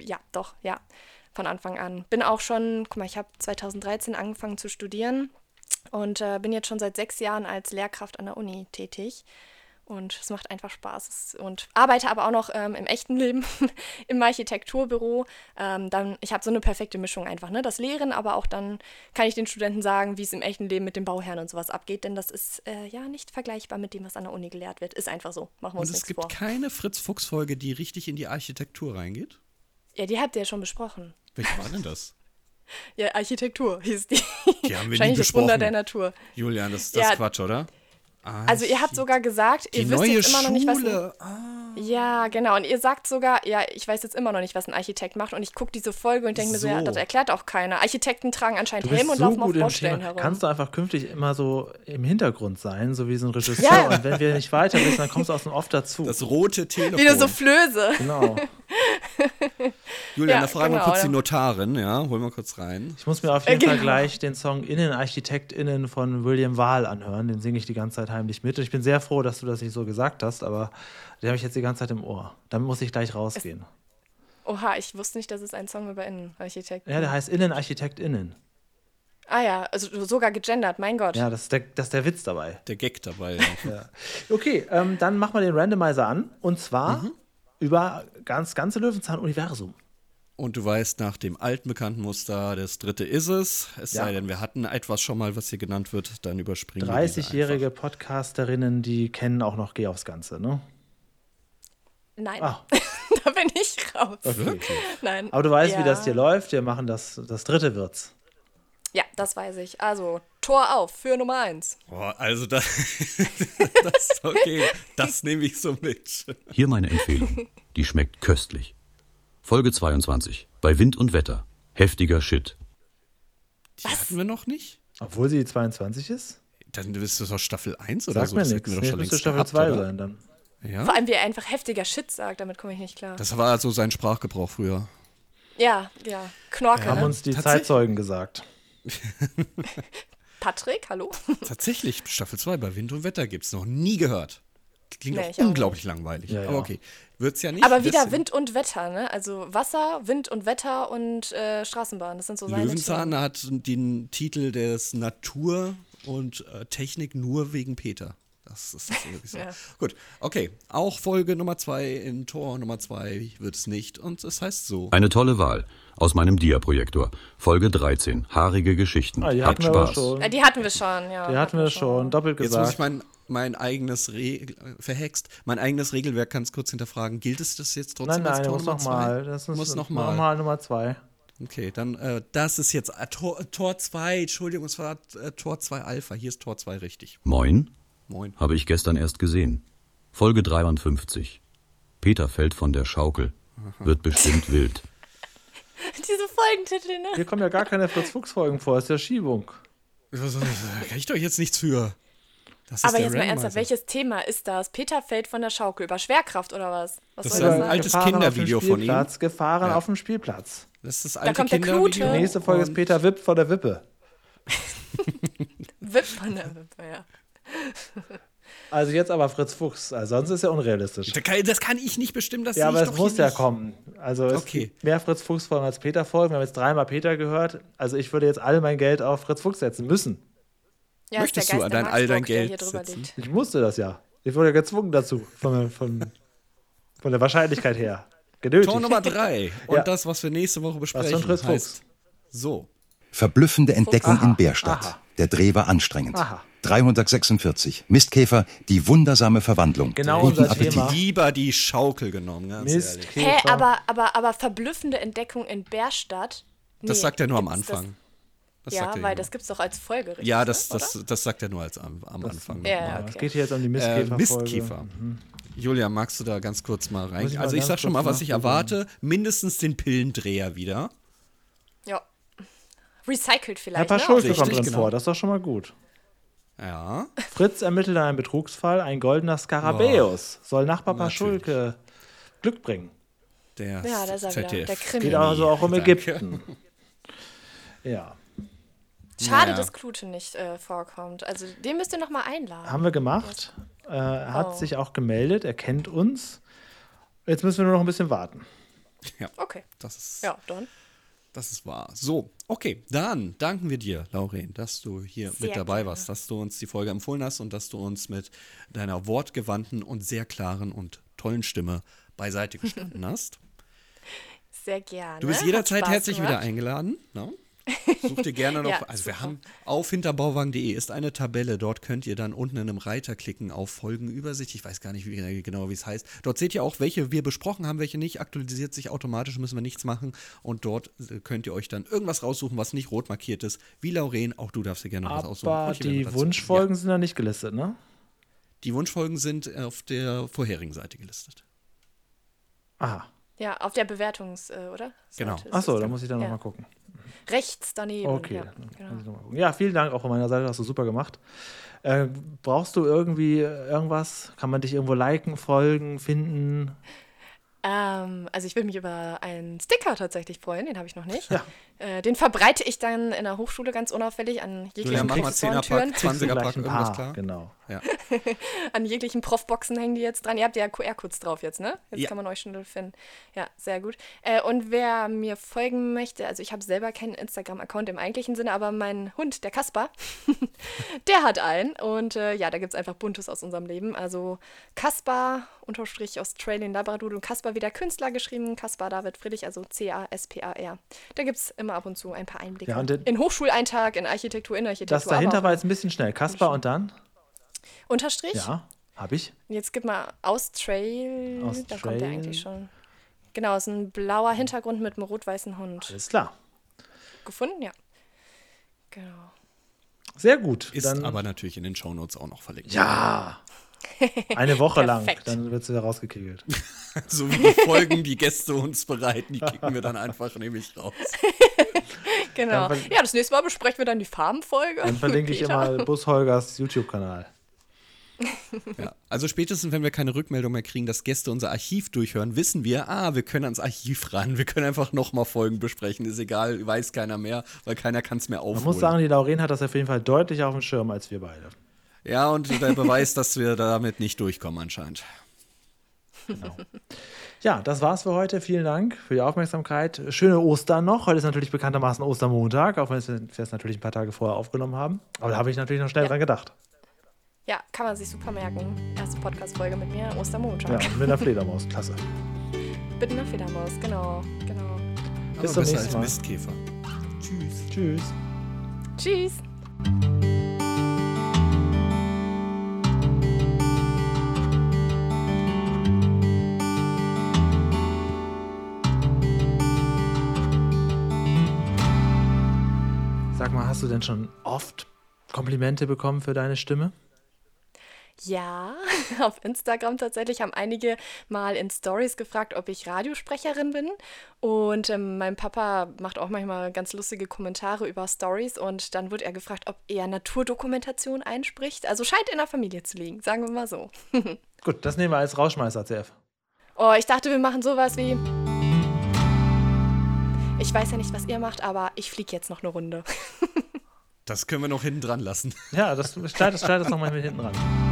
Anfang an. Bin auch schon, guck mal, ich habe 2013 angefangen zu studieren. Und bin jetzt schon seit 6 Jahren als Lehrkraft an der Uni tätig. Und es macht einfach Spaß. Und arbeite aber auch noch im echten Leben im Architekturbüro. Ich habe so eine perfekte Mischung einfach. Ne? Das Lehren, aber auch dann kann ich den Studenten sagen, wie es im echten Leben mit dem Bauherrn und sowas abgeht. Denn das ist nicht vergleichbar mit dem, was an der Uni gelehrt wird. Ist einfach so. Machen wir uns nichts vor. Und es gibt keine Fritz-Fuchs-Folge, die richtig in die Architektur reingeht? Ja, die habt ihr ja schon besprochen. Welche war denn das? Ja, Architektur hieß die. Die haben wir Wahrscheinlich nie das Wunder der Natur. Julian, das ist Quatsch, oder? Also ihr habt sogar gesagt, ihr wisst jetzt immer noch nicht, was... Ja, genau. Und ihr sagt sogar, ja, ich weiß jetzt immer noch nicht, was ein Architekt macht. Und ich gucke diese Folge und denke mir so, ja, das erklärt auch keiner. Architekten tragen anscheinend Helm und laufen auf Baustellen herum. Kannst du einfach künftig immer so im Hintergrund sein, so wie so ein Regisseur. Ja. Und wenn wir nicht weiter wissen, dann kommst du aus dem Off dazu. Das rote Telefon. Wie eine Soufflöse. Genau. Julian, da fragen wir kurz die Notarin, ja, holen wir kurz rein. Ich muss mir auf jeden Fall gleich den Song InnenarchitektInnen von William Wahl anhören. Den singe ich die ganze Zeit heimlich mit. Und ich bin sehr froh, dass du das nicht so gesagt hast, aber den habe ich jetzt die ganze Zeit im Ohr. Damit muss ich gleich rausgehen. Oha, ich wusste nicht, dass es ein Song über Innenarchitekten ist. Ja, der heißt InnenarchitektInnen. Ah ja, also sogar gegendert, mein Gott. Ja, das ist der Witz dabei. Der Gag dabei, ja. Okay, dann machen wir den Randomizer an. Und zwar über ganze Löwenzahn-Universum. Und du weißt, nach dem alten bekannten Muster, das dritte ist es. Es sei denn, wir hatten etwas schon mal, was hier genannt wird, dann überspringen wir 30-jährige Podcasterinnen, die kennen auch noch Geh aufs Ganze, ne? Nein, da bin ich raus. Okay. Nein. Aber du weißt, wie das hier läuft. Wir machen das dritte wird's. Ja, das weiß ich. Also, Tor auf für Nummer 1. Boah, also das okay, das nehme ich so mit. Hier meine Empfehlung. Die schmeckt köstlich. Folge 22. Bei Wind und Wetter. Heftiger Shit. Die hatten wir noch nicht? Obwohl sie 22 ist? Dann ist das doch Staffel 1 oder so. Sag mir nichts. Nee, müsste Staffel 2 sein dann. Ja? Vor allem, wie er einfach heftiger Shit sagt, damit komme ich nicht klar. Das war also sein Sprachgebrauch früher. Ja. Knorke. Haben uns die Zeitzeugen gesagt. Patrick, hallo? Tatsächlich, Staffel 2 bei Wind und Wetter gibt's noch nie gehört. Klingt auch unglaublich langweilig. Ja. Aber okay, wird's ja nicht. Aber wieder Wind und Wetter, ne? Also Wasser, Wind und Wetter und Straßenbahn, das sind so seine Löwenzahn Themen. hat den Titel des Natur und Technik nur wegen Peter. Das ist wirklich so. Ja. Gut, okay. Auch Folge Nummer 2 in Tor Nummer 2 wird es nicht. Und es heißt so. Eine tolle Wahl. Aus meinem Dia-Projektor. Folge 13. Haarige Geschichten. Habt Spaß. Die hatten wir schon, ja. Die hatten wir schon, doppelt gesagt. Jetzt muss ich mein eigenes mein eigenes Regelwerk ganz kurz hinterfragen. Gilt es das jetzt trotzdem als Tor Nummer 2? Das muss nochmal Nummer 2. Okay, dann das ist jetzt Tor 2. Entschuldigung, es war Tor 2 Alpha. Hier ist Tor 2 richtig. Moin. Moin. Habe ich gestern erst gesehen. Folge 53. Peter fällt von der Schaukel. Wird bestimmt wild. Diese Folgentitel, ne? Hier kommen ja gar keine Fritz-Fuchs-Folgen vor, ist ja Schiebung. Kann ich doch jetzt nichts für. Aber jetzt mal ernsthaft, welches Thema ist das? Peter fällt von der Schaukel über Schwerkraft oder was? Das ist ein altes Kindervideo von ihm. Gefahren auf dem Spielplatz. Das ist das alte Kindervideo. Die nächste Folge ist Peter Wipp von der Wippe. Wipp von der Wippe, ja. Also jetzt aber Fritz Fuchs, also sonst ist ja unrealistisch. Das kann ich nicht bestimmen, dass ja, aber es muss ja kommen. Also es gibt mehr Fritz Fuchs Folgen als Peter Folgen. Wir haben jetzt 3-mal Peter gehört. Also ich würde jetzt all mein Geld auf Fritz Fuchs setzen müssen. Ja, möchtest du all dein Geld setzen? Ich musste das ja. Ich wurde gezwungen dazu, von der Wahrscheinlichkeit her. Genötigt. Tor Nummer 3. Und Ja. das, was wir nächste Woche besprechen, Was für ein Fritz Fuchs. heißt so. Verblüffende Entdeckung Aha, in Bärstadt. aha. Der Dreh war anstrengend. Aha. 346. Mistkäfer, die wundersame Verwandlung. Genau Guten unser Appetit. Thema. Lieber die Schaukel genommen, ganz ehrlich. Mistkäfer. Aber verblüffende Entdeckung in Bärstadt? Das sagt er nur am gibt's das? Anfang. Das Ja, sagt er weil nur. das gibt es doch als Folge, richtig? Ja, ne, das oder? sagt er nur am Anfang. Ja, nochmal. okay. Es geht hier jetzt um die Mistkäfer. Mistkäfer. Julia, magst du da ganz kurz mal rein? Muss ich mal Also ich ganz sag schon kurz mal, was ich nachgucken. erwarte. Mindestens den Pillendreher wieder. Ja. Recycelt Herr vielleicht, Paschulke Richtig, kommt drin genau. vor, das ist doch schon mal gut. Ja. Fritz ermittelt einen Betrugsfall, ein goldener Skarabäus soll Nachbar Natürlich. Paschulke Glück bringen. Der Ja, da ist er wieder. ZDF. Der Krimi. Geht also auch um Danke. Ägypten. Ja. Schade, Naja. dass Klute nicht vorkommt. Also den müsst ihr noch mal einladen. Haben wir gemacht. Er hat Oh. sich auch gemeldet, er kennt uns. Jetzt müssen wir nur noch ein bisschen warten. Okay. Das ist, Ja, dann. das ist wahr. So, okay, dann danken wir dir, Lauren, dass du hier Sehr mit dabei gerne. warst, dass du uns die Folge empfohlen hast und dass du uns mit deiner wortgewandten und sehr klaren und tollen Stimme beiseite gestanden hast. Sehr gerne. Du bist Hat jederzeit Spaß herzlich wieder gemacht. eingeladen. Ne? Such dir gerne noch. Ja, Also wir super. haben auf hinterbauwagen.de ist eine Tabelle. Dort könnt ihr dann unten in einem Reiter klicken auf Folgenübersicht. Ich weiß gar nicht genau, wie es heißt. Dort seht ihr auch, welche wir besprochen haben, welche nicht. Aktualisiert sich automatisch, müssen wir nichts machen. Und dort könnt ihr euch dann irgendwas raussuchen, was nicht rot markiert ist. Wie Lauren, auch du darfst dir gerne was aussuchen. Aber Und ich werde die dazu- Wunschfolgen Ja, sind da nicht gelistet, ne? die Wunschfolgen sind auf der vorherigen Seite gelistet. Aha. Ja, auf der oder? Genau. Seite ist Achso, es da dann. muss ich dann Ja. nochmal gucken. Rechts daneben. Okay. Ja, dann muss ich genau. noch mal gucken. Ja, vielen Dank auch von meiner Seite, hast du super gemacht. Brauchst du irgendwie irgendwas? Kann man dich irgendwo liken, folgen, finden? Also ich würde mich über einen Sticker tatsächlich freuen, den habe ich noch nicht. Ja. Den verbreite ich dann in der Hochschule ganz unauffällig an Julia, jeglichen mach mal Professorentüren. 10er-Pack, 20er-Pack, Vielleicht ein irgendwas paar, klar? genau. Ja. An jeglichen Profboxen hängen die jetzt dran. Ihr habt ja QR-Codes drauf jetzt, ne? Jetzt Ja. kann man euch schon finden. Ja, sehr gut. Und wer mir folgen möchte, also ich habe selber keinen Instagram-Account im eigentlichen Sinne, aber mein Hund, der Kaspar, der hat einen. Und ja, da gibt es einfach Buntes aus unserem Leben. Also Kaspar _Australian Labradoodle und Kaspar wie der Künstler geschrieben, Kaspar David Friedrich, also CASPAR. Da gibt es immer ab und zu ein paar Einblicke. Ja, und in Hochschuleintag, in Architektur, Das dahinter aber war jetzt ein bisschen schnell. Kaspar und dann? Unterstrich. Ja, habe ich. Jetzt gib mal Austrail, da kommt der eigentlich schon. Genau, ist ein blauer Hintergrund mit einem rot-weißen Hund. Alles klar. Gefunden? Ja. Genau. Sehr gut. Ist dann, aber natürlich in den Shownotes auch noch verlinkt. ja. Eine Woche lang. Perfekt. Dann wird sie wieder rausgekegelt. So wie die Folgen, die Gäste uns bereiten, die kicken wir dann einfach nämlich raus. Genau. Dann Ja, das nächste Mal besprechen wir dann die Farbenfolge. Dann verlinke ich Peter. immer Bus Holgers YouTube-Kanal. Ja. Also spätestens, wenn wir keine Rückmeldung mehr kriegen, dass Gäste unser Archiv durchhören, wissen wir, wir können ans Archiv ran. Wir können einfach nochmal Folgen besprechen. Ist egal, weiß keiner mehr, weil keiner kann es mehr aufholen. Man muss sagen, die Lauren hat das auf jeden Fall deutlich auf dem Schirm als wir beide. Ja, und der Beweis, dass wir damit nicht durchkommen anscheinend. Genau. Ja, das war's für heute. Vielen Dank für die Aufmerksamkeit. Schöne Ostern noch. Heute ist natürlich bekanntermaßen Ostermontag, auch wenn wir es natürlich ein paar Tage vorher aufgenommen haben. Aber da habe ich natürlich noch schnell dran gedacht. Ja, kann man sich super merken. Erste Podcast-Folge mit mir, Ostermontag. Ja, und mit einer Fledermaus. Klasse. Bitte eine Fledermaus, genau. Bis Aber zum besser nächsten als Mal. Mistkäfer. Tschüss. Tschüss. Tschüss. Sag mal, hast du denn schon oft Komplimente bekommen für deine Stimme? Ja, auf Instagram tatsächlich haben einige mal in Stories gefragt, ob ich Radiosprecherin bin. Und mein Papa macht auch manchmal ganz lustige Kommentare über Stories. Und dann wird er gefragt, ob er Naturdokumentation einspricht. Also scheint in der Familie zu liegen, sagen wir mal so. Gut, das nehmen wir als Rauschmeißer, CF. Oh, ich dachte, wir machen sowas wie... Ich weiß ja nicht, was ihr macht, aber ich fliege jetzt noch eine Runde. Das können wir noch hinten dran lassen. Ja, das schneid das nochmal mit hinten ran.